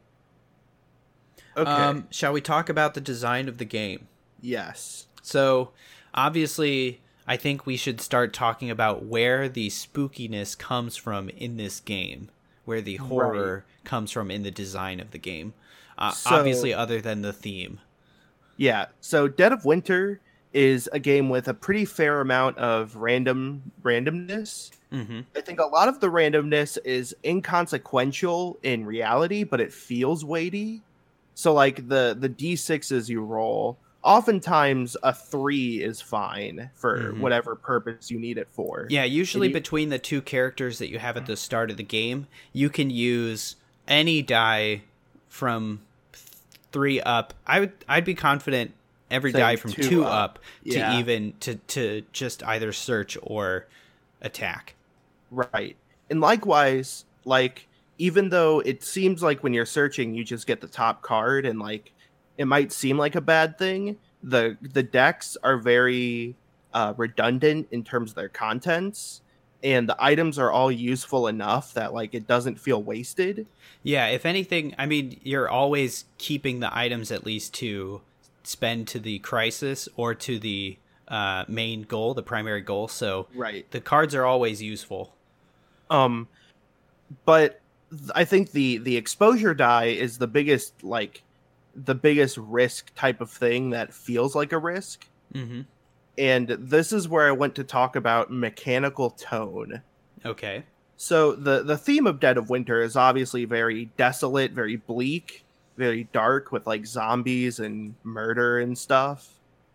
Okay. Um, shall we talk about the design of the game?
Yes.
So, obviously, I think we should start talking about where the spookiness comes from in this game, where the horror right. comes from in the design of the game. Uh, so, obviously, other than the theme.
Yeah, so Dead of Winter is a game with a pretty fair amount of random randomness. Mm-hmm. I think a lot of the randomness is inconsequential in reality, but it feels weighty. So, like, the, the D sixes you roll, oftentimes a three is fine for mm-hmm. whatever purpose you need it for.
Yeah, usually you, between the two characters that you have at the start of the game, you can use any die from three up. I would I'd be confident every die from two, two up, up to yeah. even to, to just either search or attack.
Right. And likewise, like, even though it seems like when you're searching you just get the top card and like it might seem like a bad thing, the the decks are very uh, redundant in terms of their contents, and the items are all useful enough that like it doesn't feel wasted.
Yeah, if anything, I mean, you're always keeping the items at least to spend to the crisis or to the uh, main goal, the primary goal. So
right.
the cards are always useful.
Um, but I think the the exposure die is the biggest like the biggest risk type of thing that feels like a risk.
Mm-hmm.
And this is where I went to talk about mechanical tone.
Okay.
So the, the theme of Dead of Winter is obviously very desolate, very bleak, very dark with like zombies and murder and stuff.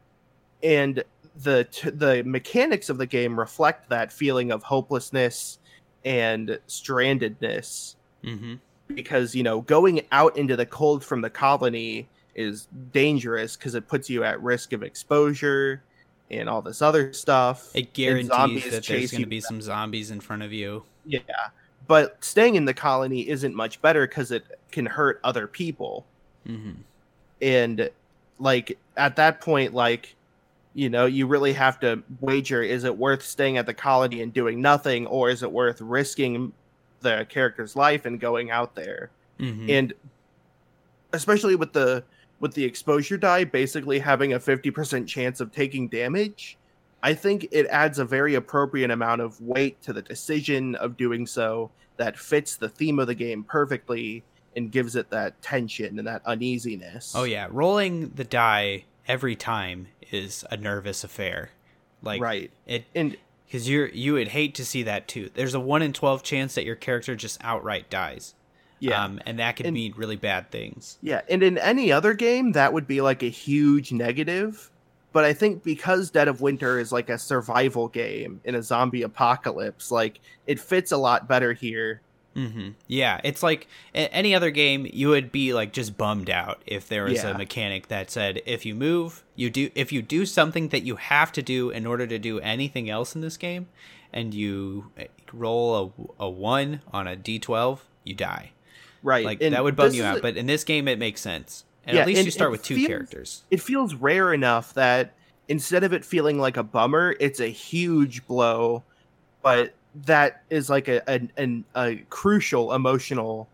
And the t- the mechanics of the game reflect that feeling of hopelessness and strandedness.
Mm-hmm.
Because, you know, going out into the cold from the colony is dangerous because it puts you at risk of exposure and all this other stuff.
It guarantees that there's going to be some zombies in front of you.
Yeah, but staying in the colony isn't much better because it can hurt other people.
Mm-hmm.
And, like, at that point, like, you know, you really have to wager, is it worth staying at the colony and doing nothing, or is it worth risking the character's life and going out there?
Mm-hmm.
And especially with the with the exposure die basically having a fifty percent chance of taking damage, I think it adds a very appropriate amount of weight to the decision of doing so that fits the theme of the game perfectly and gives it that tension and that uneasiness.
Oh yeah, rolling the die every time is a nervous affair. Like,
right.
It
and
because you you would hate to see that too. There's a one in twelve chance that your character just outright dies.
Yeah.
Um, and that could
And-
mean really bad things.
Yeah, and in any other game, that would be like a huge negative. But I think because Dead of Winter is like a survival game in a zombie apocalypse, like it fits a lot better here.
Mm-hmm. Yeah, it's like a- any other game, you would be like just bummed out if there was
Yeah.
a mechanic that said if you move, you do if you do something that you have to do in order to do anything else in this game, and you roll a, a one on a d twelve, you die.
Right.
Like
and
that would bum
this
you
is
out,
a-
but in this game it makes sense. And
Yeah,
at least
and
you start
it
with two
feels-
characters.
it feels rare enough that instead of it feeling like a bummer, it's a huge blow, but that is like a a, a, a crucial emotional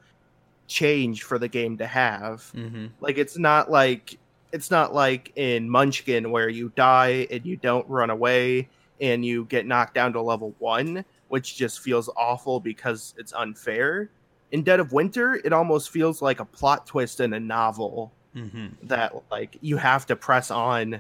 change for the game to have.
Mm-hmm.
Like it's not like it's not like in Munchkin where you die and you don't run away and you get knocked down to level one, which just feels awful because it's unfair. In Dead of Winter, it almost feels like a plot twist in a novel
Mm-hmm.
that like you have to press on,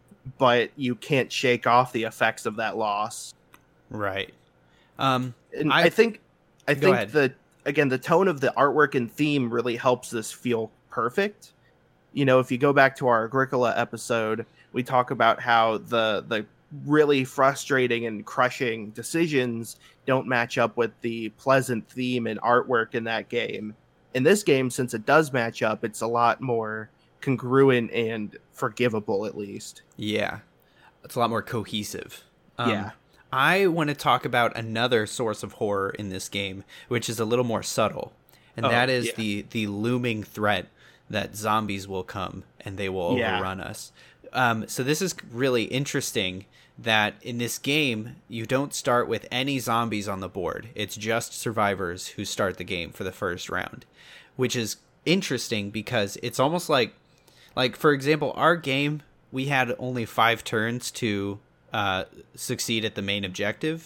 but you can't shake off the effects of that loss.
Right. Um,
And
I-
I, think I
Go
think
ahead.
the again the tone of the artwork and theme really helps this feel perfect. You know, if you go back to our Agricola episode, we talk about how the the really frustrating and crushing decisions don't match up with the pleasant theme and artwork in that game. In this game, since it does match up, it's a lot more congruent and forgivable, at least.
yeah, it's a lot more cohesive. Um,
Yeah.
I want to talk about another source of horror in this game, which is a little more subtle, and
Oh,
that is
yeah.
the the looming threat that zombies will come and they will
Yeah.
overrun us. Um, so this is really interesting that in this game you don't start with any zombies on the board. It's just survivors who start the game for the first round, which is interesting because it's almost like like for example, our game, we had only five turns to uh, succeed at the main objective.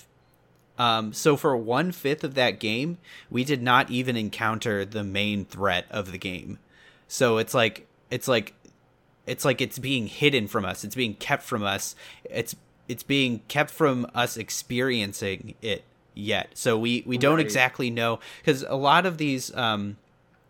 Um, so for one fifth of that game, we did not even encounter the main threat of the game. So it's like it's like it's like it's being hidden from us. It's being kept from us. It's it's being kept from us experiencing it yet. So we we don't
Right.
exactly know, because a lot of these um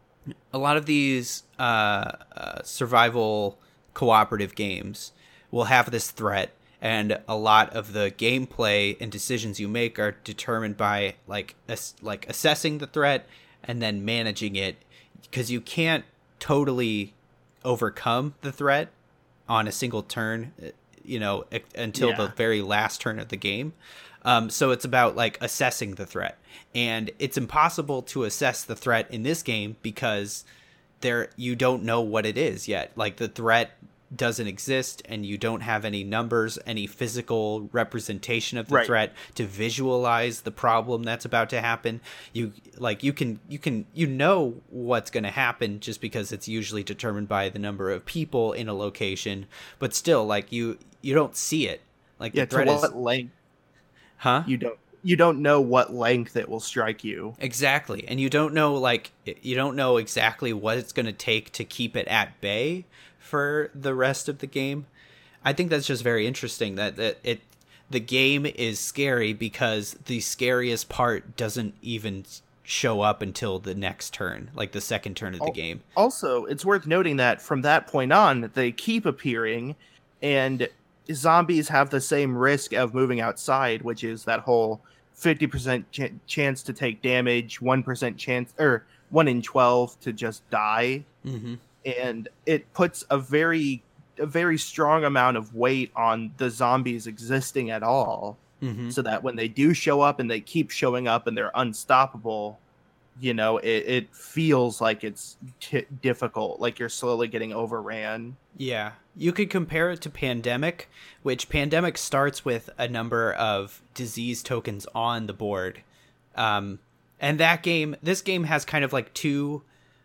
a lot of these uh, uh survival cooperative games will have this threat, and a lot of the gameplay and decisions you make are determined by like ass- like assessing the threat and then managing it, because you can't totally overcome the threat on a single turn, you know, e- until the
Yeah.
very last turn of the game. Um, so it's about like assessing the threat, and it's impossible to assess the threat in this game because there you don't know what it is yet. Like the threat doesn't exist, and you don't have any numbers, any physical representation of the
Right.
threat to visualize the problem that's about to happen. You like you can you can you know what's going to happen just because it's usually determined by the number of people in a location, but still, like you you don't see it. Like
Yeah,
the
to
threat
what
is,
length
huh?
you don't you don't know what length it will strike you.
Exactly. And you don't know, like, you don't know exactly what it's going to take to keep it at bay for the rest of the game. I think that's just very interesting that, that it the game is scary because the scariest part doesn't even show up until the next turn, like the second turn of the
Oh.
game.
Also, it's worth noting that from that point on, they keep appearing, and zombies have the same risk of moving outside, which is that whole fifty percent ch- chance to take damage, one percent chance, or one in twelve to just die.
Mm-hmm.
And it puts a very, a very strong amount of weight on the zombies existing at all,
Mm-hmm.
so that when they do show up and they keep showing up and they're unstoppable, you know, it, it feels like it's t- difficult, like you're slowly getting overran.
Yeah, you could compare it to Pandemic, which Pandemic starts with a number of disease tokens on the board. Um, and that game, this game has kind of like two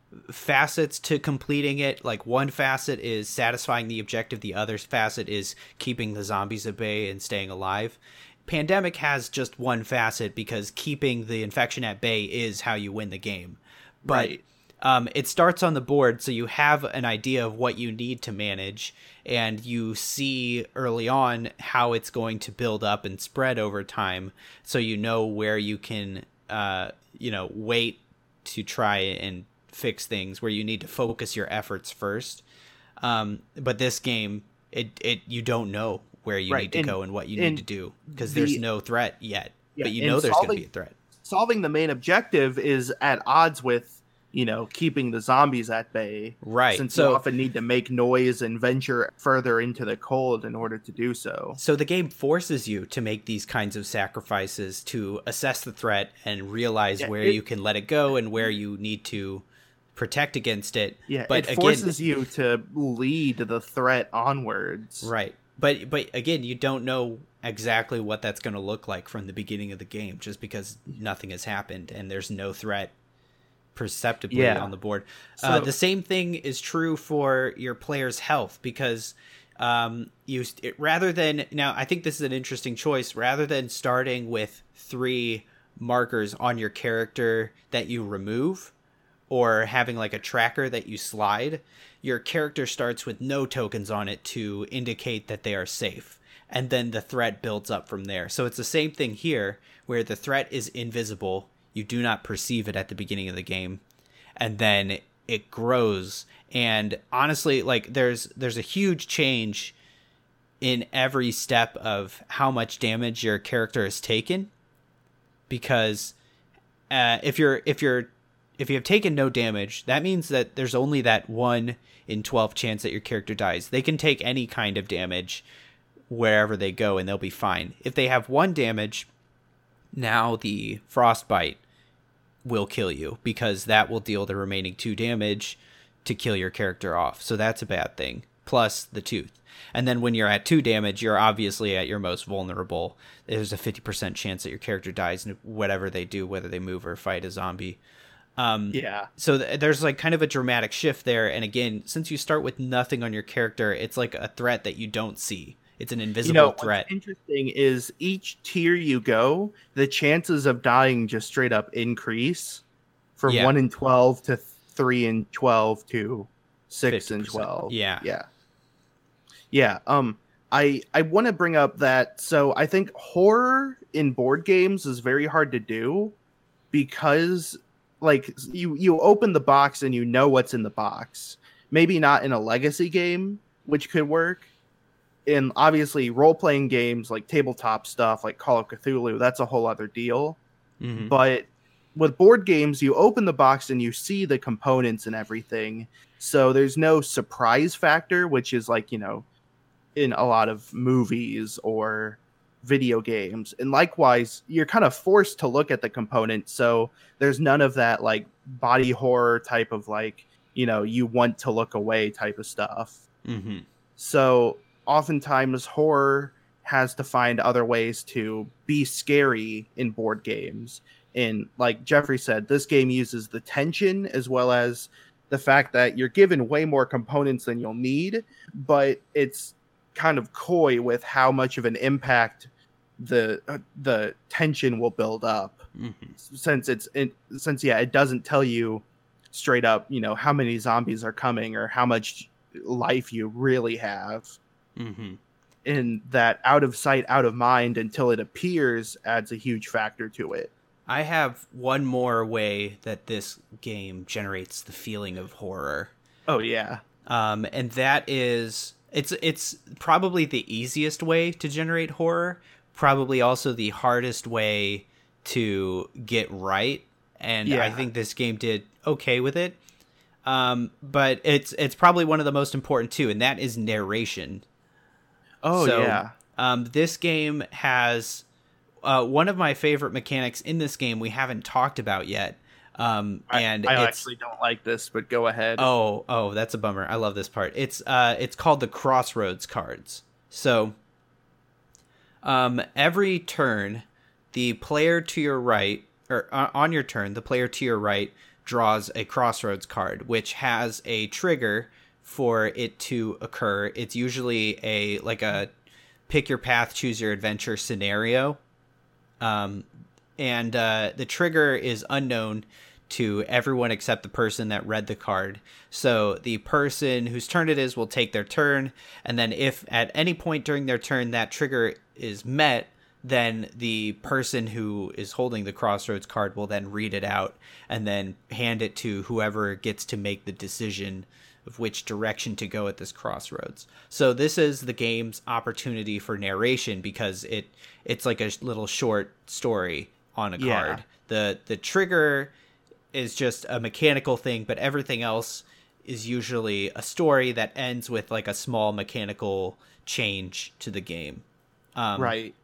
facets to completing it. Like one facet is satisfying the objective, the other facet is keeping the zombies at bay and staying alive. Pandemic has just one facet because keeping the infection at bay is how you win the game. But
Right.
um, it starts on the board, so you have an idea of what you need to manage, and you see early on how it's going to build up and spread over time, so you know where you can, uh, you know, wait to try and fix things, where you need to focus your efforts first. Um, but this game, it it you don't know where you
Right.
need to
And-
go and what you
and
need to do, because
the-
there's no threat yet.
Yeah,
But you
and
know there's going to
solving-
be a threat.
Solving the main objective is at odds with, you know, keeping the zombies at bay.
Right.
Since
So
you often need to make noise and venture further into the cold in order to do so.
So the game forces you to make these kinds of sacrifices to assess the threat and realize
Yeah,
where
it-
you can let it go and where you need to protect against it.
Yeah,
but
it
again,
forces you to lead the threat onwards.
right. But but again, you don't know exactly what that's going to look like from the beginning of the game, just because nothing has happened and there's no threat perceptibly
Yeah.
on the board.
So-
uh, the same thing is true for your player's health, because um, you it, rather than now, I think this is an interesting choice. Rather than starting with three markers on your character that you remove, or having like a tracker that you slide, your character starts with no tokens on it to indicate that they are safe. And then the threat builds up from there. So it's the same thing here, where the threat is invisible. You do not perceive it at the beginning of the game. And then it grows. And honestly, like there's there's a huge change in every step of how much damage your character has taken. Because uh, if you're if you're if you have taken no damage, that means that there's only that one in twelve chance that your character dies. They can take any kind of damage wherever they go and they'll be fine. If they have one damage, now the frostbite will kill you, because that will deal the remaining two damage to kill your character off. So that's a bad thing. Plus the tooth. And then when you're at two damage, you're obviously at your most vulnerable. There's a fifty percent chance that your character dies, whatever they do, whether they move or fight a zombie. Um,
Yeah.
So th- there's like kind of a dramatic shift there. And again, since you start with nothing on your character, it's like a threat that you don't see. It's an invisible
You know,
threat.
what's interesting is each tier you go, the chances of dying just straight up increase from
Yeah.
one in twelve to three in twelve to six in
fifty percent.
twelve.
Yeah.
Yeah. Yeah. Um, I I want to bring up that. So I think horror in board games is very hard to do, because like you you open the box and you know what's in the box. Maybe not in a legacy game, which could work. In obviously role playing games like tabletop stuff like Call of Cthulhu, that's a whole other deal.
Mhm.
But with board games, you open the box and you see the components and everything. So there's no surprise factor, which is like, you know, in a lot of movies or video games. And likewise, you're kind of forced to look at the components. So there's none of that like body horror type of like, you know, you want to look away type of stuff.
Mhm.
So oftentimes horror has to find other ways to be scary in board games. And like Jeffrey said, this game uses the tension as well as the fact that you're given way more components than you'll need, but it's kind of coy with how much of an impact the uh, the tension will build up.
Mhm.
Since it's it, since yeah, it doesn't tell you straight up, you know, how many zombies are coming or how much life you really have.
Mhm.
And that out of sight, out of mind until it appears adds a huge factor to it.
I have one more way that this game generates the feeling of horror.
Oh yeah.
Um, and that is it's it's probably the easiest way to generate horror, probably also the hardest way to get right. And I
Yeah.
think this game did okay with it. Um, but it's it's probably one of the most important too, and that is narration.
Oh
So,
yeah.
Um, this game has uh, one of my favorite mechanics in this game we haven't talked about yet. Um, and
I, I
it's,
actually don't like this, but go ahead.
Oh, oh, that's a bummer. I love this part. It's uh it's called the Crossroads cards. So um every turn, the player to your right, or uh, on your turn, the player to your right draws a Crossroads card, which has a trigger for it to occur. It's usually a like a pick your path, choose your adventure scenario. Um and uh the trigger is unknown to everyone except the person that read the card. So the person whose turn it is will take their turn, and then if at any point during their turn that trigger is met, then the person who is holding the crossroads card will then read it out and then hand it to whoever gets to make the decision of which direction to go at this crossroads. So this is the game's opportunity for narration because it it's like a little short story on a
Yeah.
card. The the trigger is just a mechanical thing, but everything else is usually a story that ends with like a small mechanical change to the game. Um,
Right.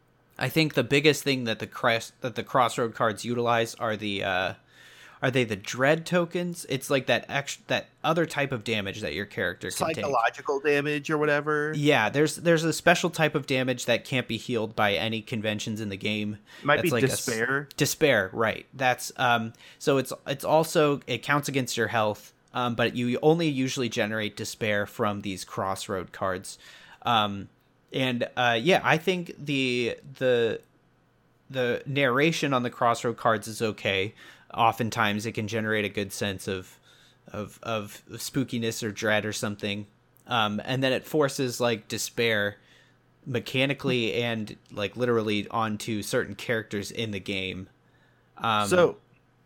I think the biggest thing that the cross that the crossroad cards utilize are the uh, are they the dread tokens? It's like that ex- that other type of damage that your character can take.
Psychological damage or whatever.
Yeah, there's there's a special type of damage that can't be healed by any conventions in the game.
Might be
That's like a s-
despair.
despair, right? That's um. So it's it's also it counts against your health, um. But you only usually generate despair from these crossroad cards, um. And uh, yeah, I think the the the narration on the crossroad cards is okay. Oftentimes, it can generate a good sense of of of spookiness or dread or something. Um, and then it forces like despair mechanically and like literally onto certain characters in the game. Um,
so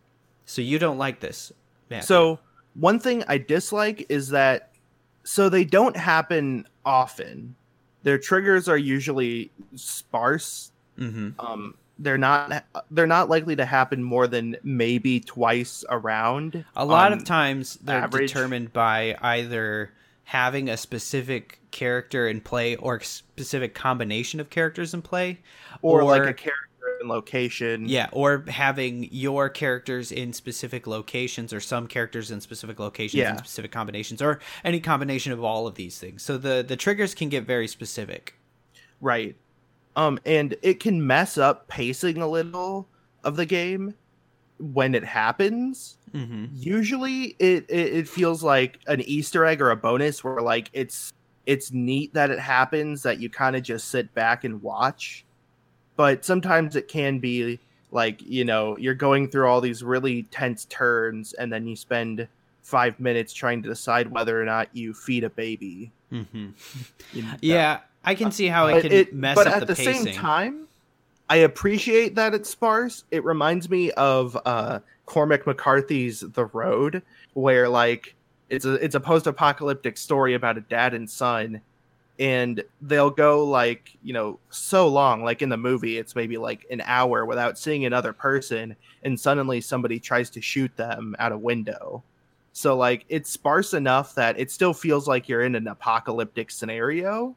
so you don't like this, Matthew.
So one thing I dislike is that so they don't happen often. Their triggers are usually sparse.
Mhm.
Um, they're not they're not likely to happen more than maybe twice around.
A lot
on
of times they're
average.
determined by either having a specific character in play or a specific combination of characters in play,
or, like a character in location.
yeah, or having your characters in specific locations or some characters in specific locations
Yeah.
in specific combinations or any combination of all of these things. So the the triggers can get very specific.
Right. Um, and it can mess up pacing a little of the game when it happens.
Mm-hmm.
Usually it, it it feels like an Easter egg or a bonus where like it's it's neat that it happens, that you kind of just sit back and watch. But sometimes it can be like, you know, you're going through all these really tense turns and then you spend five minutes trying to decide whether or not you feed a baby.
Mm-hmm.
You know,
Yeah, I can see how it
But
can
it-
mess
but
up
at
the,
the
pacing.
same time, I appreciate that it's sparse. It reminds me of uh, Cormac McCarthy's The Road, where like it's a it's a post-apocalyptic story about a dad and son, and they'll go like, you know, so long, like in the movie, it's maybe like an hour without seeing another person, and suddenly somebody tries to shoot them out a window. So like it's sparse enough that it still feels like you're in an apocalyptic scenario,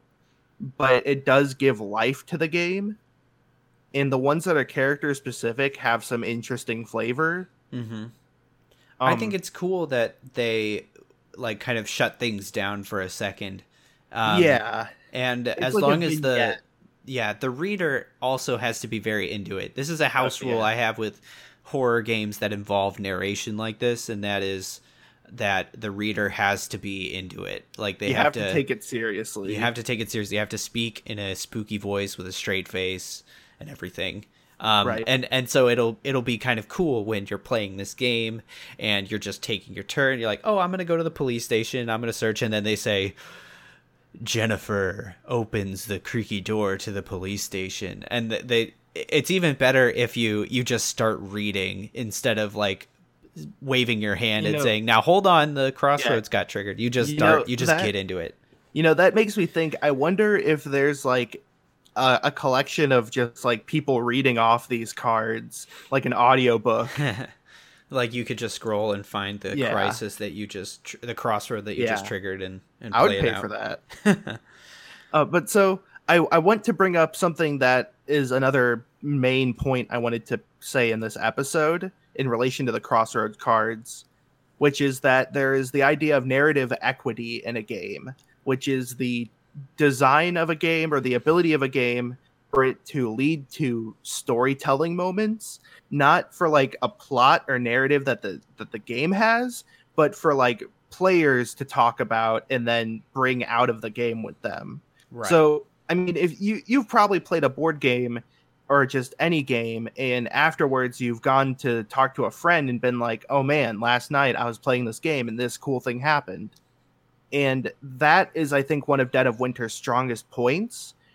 but it does give life to the game. And the ones that are character specific have some interesting flavor.
Mm-hmm.
Um,
I think it's cool that they like kind of shut things down for a second. Um,
yeah,
and
It's
as
like a
long as the
vignette.
yeah the reader also has to be very into it. This is a house
Oh,
rule
yeah.
I have with horror games that involve narration like this, and that is that the reader has to be into it. Like they
you
have,
have to take it seriously.
you have to take it seriously. You have to speak in a spooky voice with a straight face and everything. Um,
Right.
and, and so it'll it'll be kind of cool when you're playing this game and you're just taking your turn. You're like, oh, I'm gonna go to the police station. I'm gonna search, and then they say, Jennifer opens the creaky door to the police station, and th- they. It's even better if you you just start reading instead of like waving your hand
You
and
know-
saying, now hold on, the crossroads got triggered. You just
You
start.
know,
you just
that-
get into it.
You know, that makes me think, I wonder if there's like a, a collection of just like people reading off these cards, like an audiobook.
Like you could just scroll and find the
Yeah.
crisis that you just tr- the crossroad that you just
Yeah.
triggered and, and
I would
play
pay
it out.
for that. uh, but so I, I want to bring up something that is another main point I wanted to say in this episode in relation to the Crossroads cards, which is that there is the idea of narrative equity in a game, which is the design of a game or the ability of a game for it to lead to storytelling moments, not for like a plot or narrative that the that the game has, but for like players to talk about and then bring out of the game with them.
Right.
So, I mean, if you you've probably played a board game or just any game, and afterwards you've gone to talk to a friend and been like, "Oh man, last night I was playing this game and this cool thing happened." And that is, I think, one of Dead of Winter's strongest points,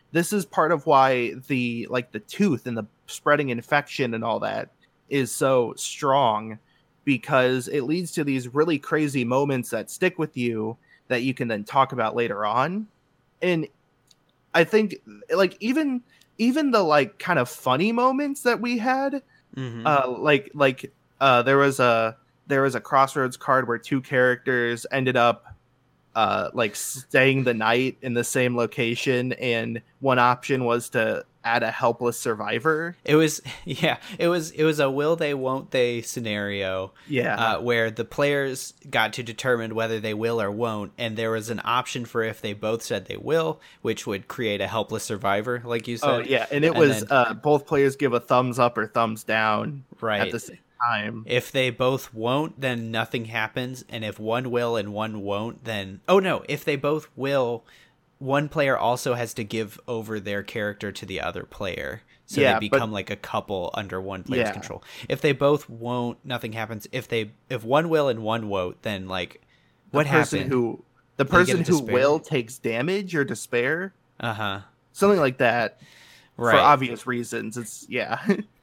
this is part of why the like the tooth and the spreading infection and all that is so strong, because it leads to these really crazy moments that stick with you that you can then talk about later on. And I think like even even the like kind of funny moments that we had, mm-hmm. uh like like uh there was a there was a Crossroads card where two characters ended up uh like staying the night in the same location, and one option was to add a helpless survivor.
It was yeah it was it was a will they won't they scenario,
yeah
uh, where the players got to determine whether they will or won't, and there was an option for if they both said they will, which would create a helpless survivor, like you said.
Oh yeah, and it and was then, uh both players give a thumbs up or thumbs down
right
at the same time.
If they both won't, then nothing happens, and if one will and one won't, then oh no if they both will, one player also has to give over their character to the other player, so yeah, they become but, like a couple under one player's yeah. control. If they both won't, nothing happens. If they if one will and one won't, then like what
the person
happened?
Who the person who will takes damage or despair,
uh huh,
something like that,
right?
For obvious reasons. It's yeah,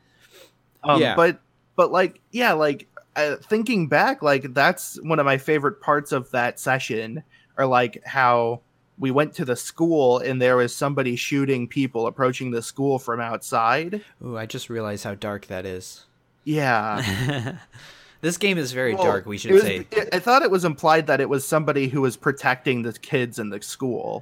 um, yeah, but but like yeah, like uh, thinking back, like that's one of my favorite parts of that session, or like how we went to the school and there was somebody shooting people approaching the school from outside.
Ooh, I just realized how dark that is.
Yeah.
This game is very well, dark, we should
was,
say.
It, I thought it was implied that it was somebody who was protecting the kids in the school.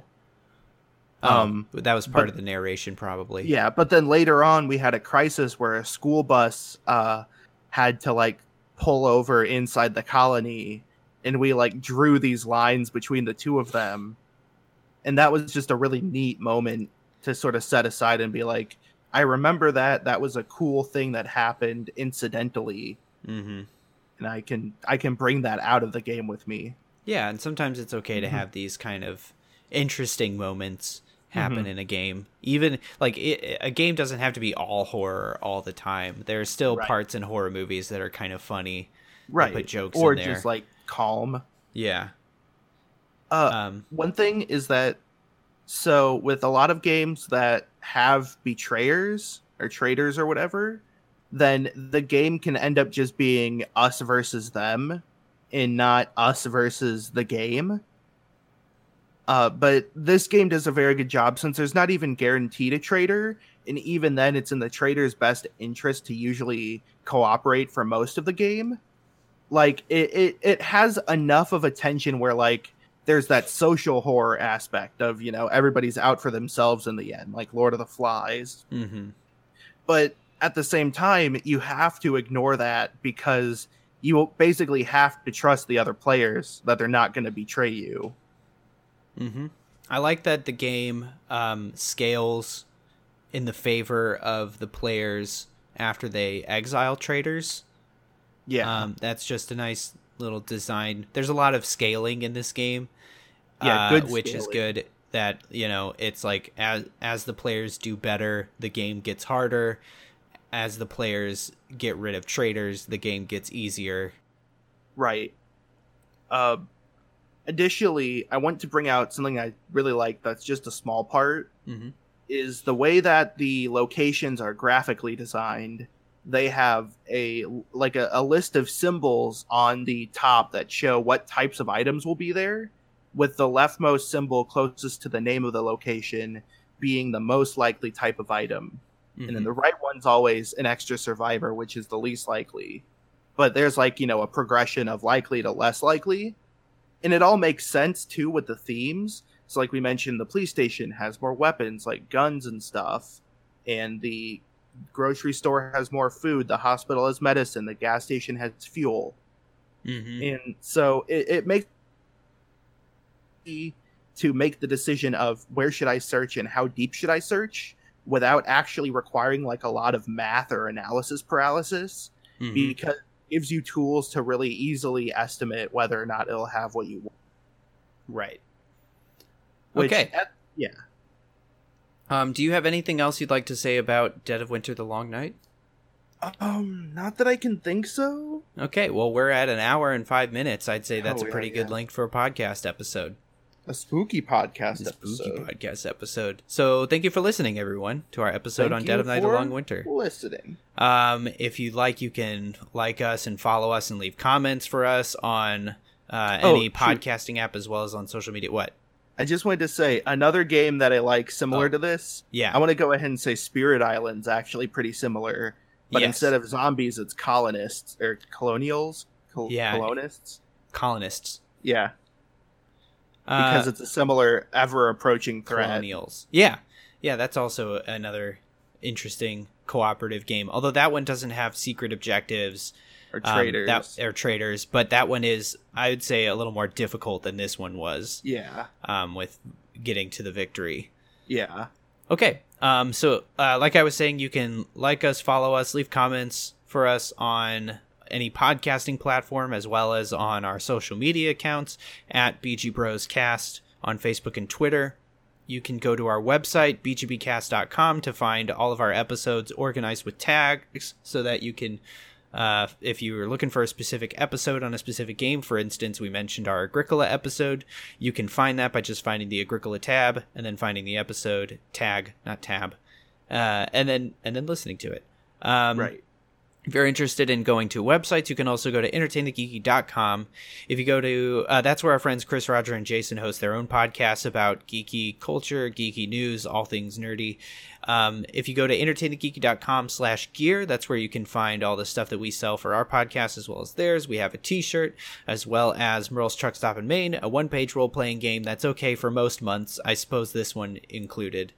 Oh, um, that was part but, of the narration, probably.
Yeah, but then later on we had a crisis where a school bus uh, had to like pull over inside the colony, and we like drew these lines between the two of them. And that was just a really neat moment to sort of set aside and be like, I remember that. That was a cool thing that happened incidentally.
Mm-hmm.
And I can I can bring that out of the game with me.
Yeah, and sometimes it's okay to mm-hmm. have these kind of interesting moments happen mm-hmm. in a game. Even, like, it, a game doesn't have to be all horror all the time. There are still right. parts in horror movies that are kind of funny.
Right.
Put jokes
or
in there.
Or just, like, calm.
Yeah.
Uh,
um,
one thing is that, so with a lot of games that have betrayers or traitors or whatever, then the game can end up just being us versus them and not us versus the game. Uh, but this game does a very good job, since there's not even guaranteed a traitor, and even then it's in the traitor's best interest to usually cooperate for most of the game. Like, it, it, it has enough of a tension where, like, there's that social horror aspect of, you know, everybody's out for themselves in the end, like Lord of the Flies.
Mm-hmm.
But at the same time, you have to ignore that, because you basically have to trust the other players that they're not going to betray you.
Mm-hmm. I like that the game um, scales in the favor of the players after they exile traitors.
Yeah.
Um, that's just a nice little design. There's a lot of scaling in this game.
Yeah,
uh,
good
which
scaling.
is good. That, you know, it's like as as the players do better, the game gets harder. As the players get rid of traitors, the game gets easier.
Right. Uh, additionally, I want to bring out something I really like that's just a small part,
mm-hmm.
is the way that the locations are graphically designed. They have a like a, a list of symbols on the top that show what types of items will be there, with the leftmost symbol closest to the name of the location being the most likely type of item. Mm-hmm. And then the right one's always an extra survivor, which is the least likely. But there's like, you know, a progression of likely to less likely. And it all makes sense, too, with the themes. So like we mentioned, the police station has more weapons, like guns and stuff. And the grocery store has more food. The hospital has medicine. The gas station has fuel.
Mm-hmm.
And so it, it makes to make the decision of where should I search and how deep should I search without actually requiring like a lot of math or analysis paralysis,
mm-hmm.
because it gives you tools to really easily estimate whether or not it'll have what you want.
Right.
Which,
okay.
At, yeah.
Um, do you have anything else you'd like to say about Dead of Winter: The Long Night?
Um, not that I can think so.
Okay, well, we're at an hour and five minutes. I'd say that's
oh,
a pretty
yeah,
good
yeah.
length for a podcast episode.
A spooky podcast
a
episode.
Spooky podcast episode. So thank you for listening, everyone, to our episode
Thank
on Dead of Night, A
for
Long Winter.
listening.
Um, if you'd like, you can like us and follow us and leave comments for us on uh,
Oh,
any
shoot.
podcasting app as well as on social media. What?
I just wanted to say another game that I like similar
Oh.
to this.
Yeah.
I want to go ahead and say Spirit Island's actually pretty similar, but
Yes.
instead of zombies, it's colonists or colonials. Col-
Yeah.
colonists.
Colonists.
Yeah, because
Uh,
it's a similar ever approaching threat.
Colonials. Yeah. Yeah, that's also another interesting cooperative game. Although that one doesn't have secret objectives.
Or
um,
traders.
that, or traders. But that one is, I would say, a little more difficult than this one was.
yeah,
Um, with getting to the victory.
yeah.
Okay. Um, so, uh, like I was saying, you can like us, follow us, leave comments for us on any podcasting platform, as well as on our social media accounts at B G Bros Cast on Facebook and Twitter. You can go to our website, b g b cast dot com, to find all of our episodes organized with tags so that you can, uh, if you were looking for a specific episode on a specific game, for instance, we mentioned our Agricola episode, you can find that by just finding the Agricola tab and then finding the episode tag, not tab, uh, and then and then listening to it. Um,
Right.
If you're interested in going to websites, you can also go to entertain the geeky dot com. If you go to, uh, that's where our friends Chris, Roger, and Jason host their own podcasts about geeky culture, geeky news, all things nerdy. Um, if you go to entertain the geeky dot com slash gear, that's where you can find all the stuff that we sell for our podcast as well as theirs. We have a t-shirt, as well as Merle's Truck Stop in Maine, a one-page role-playing game that's okay for most months. I suppose this one included.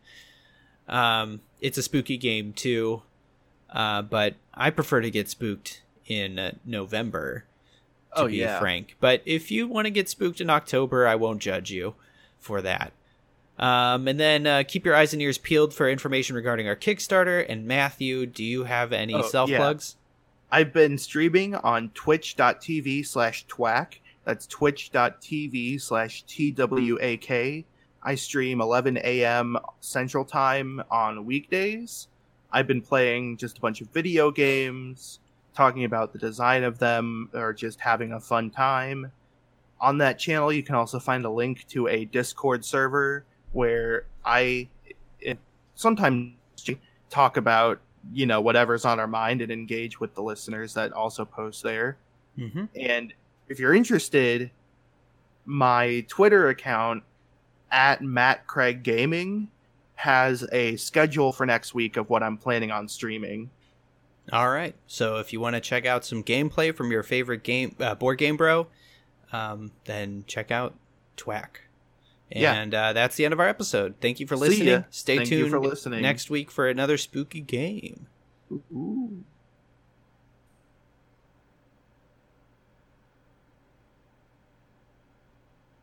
Um, it's a spooky game, too. Uh, but I prefer to get spooked in uh, November, to
Oh,
be
yeah.
frank. But if you want to get spooked in October, I won't judge you for that. Um, and then uh, keep your eyes and ears peeled for information regarding our Kickstarter. And Matthew, do you have any
Oh,
self-plugs?
I've been streaming on twitch.tv slash twack. That's twitch.tv slash twak. I stream eleven a.m. Central Time on weekdays. I've been playing just a bunch of video games, talking about the design of them, or just having a fun time. On that channel, you can also find a link to a Discord server where I it, sometimes talk about, you know, whatever's on our mind and engage with the listeners that also post there.
Mm-hmm.
And if you're interested, my Twitter account at Matt Craig Gaming has a schedule for next week of what I'm planning on streaming.
All right. So if you want to check out some gameplay from your favorite game, uh, board game bro, um, then check out Twack.
Yeah.
And uh, that's the end of our episode. Thank you for
See
listening.
ya.
Stay
Thank you
tuned
for listening.
next week for another spooky game.
Ooh.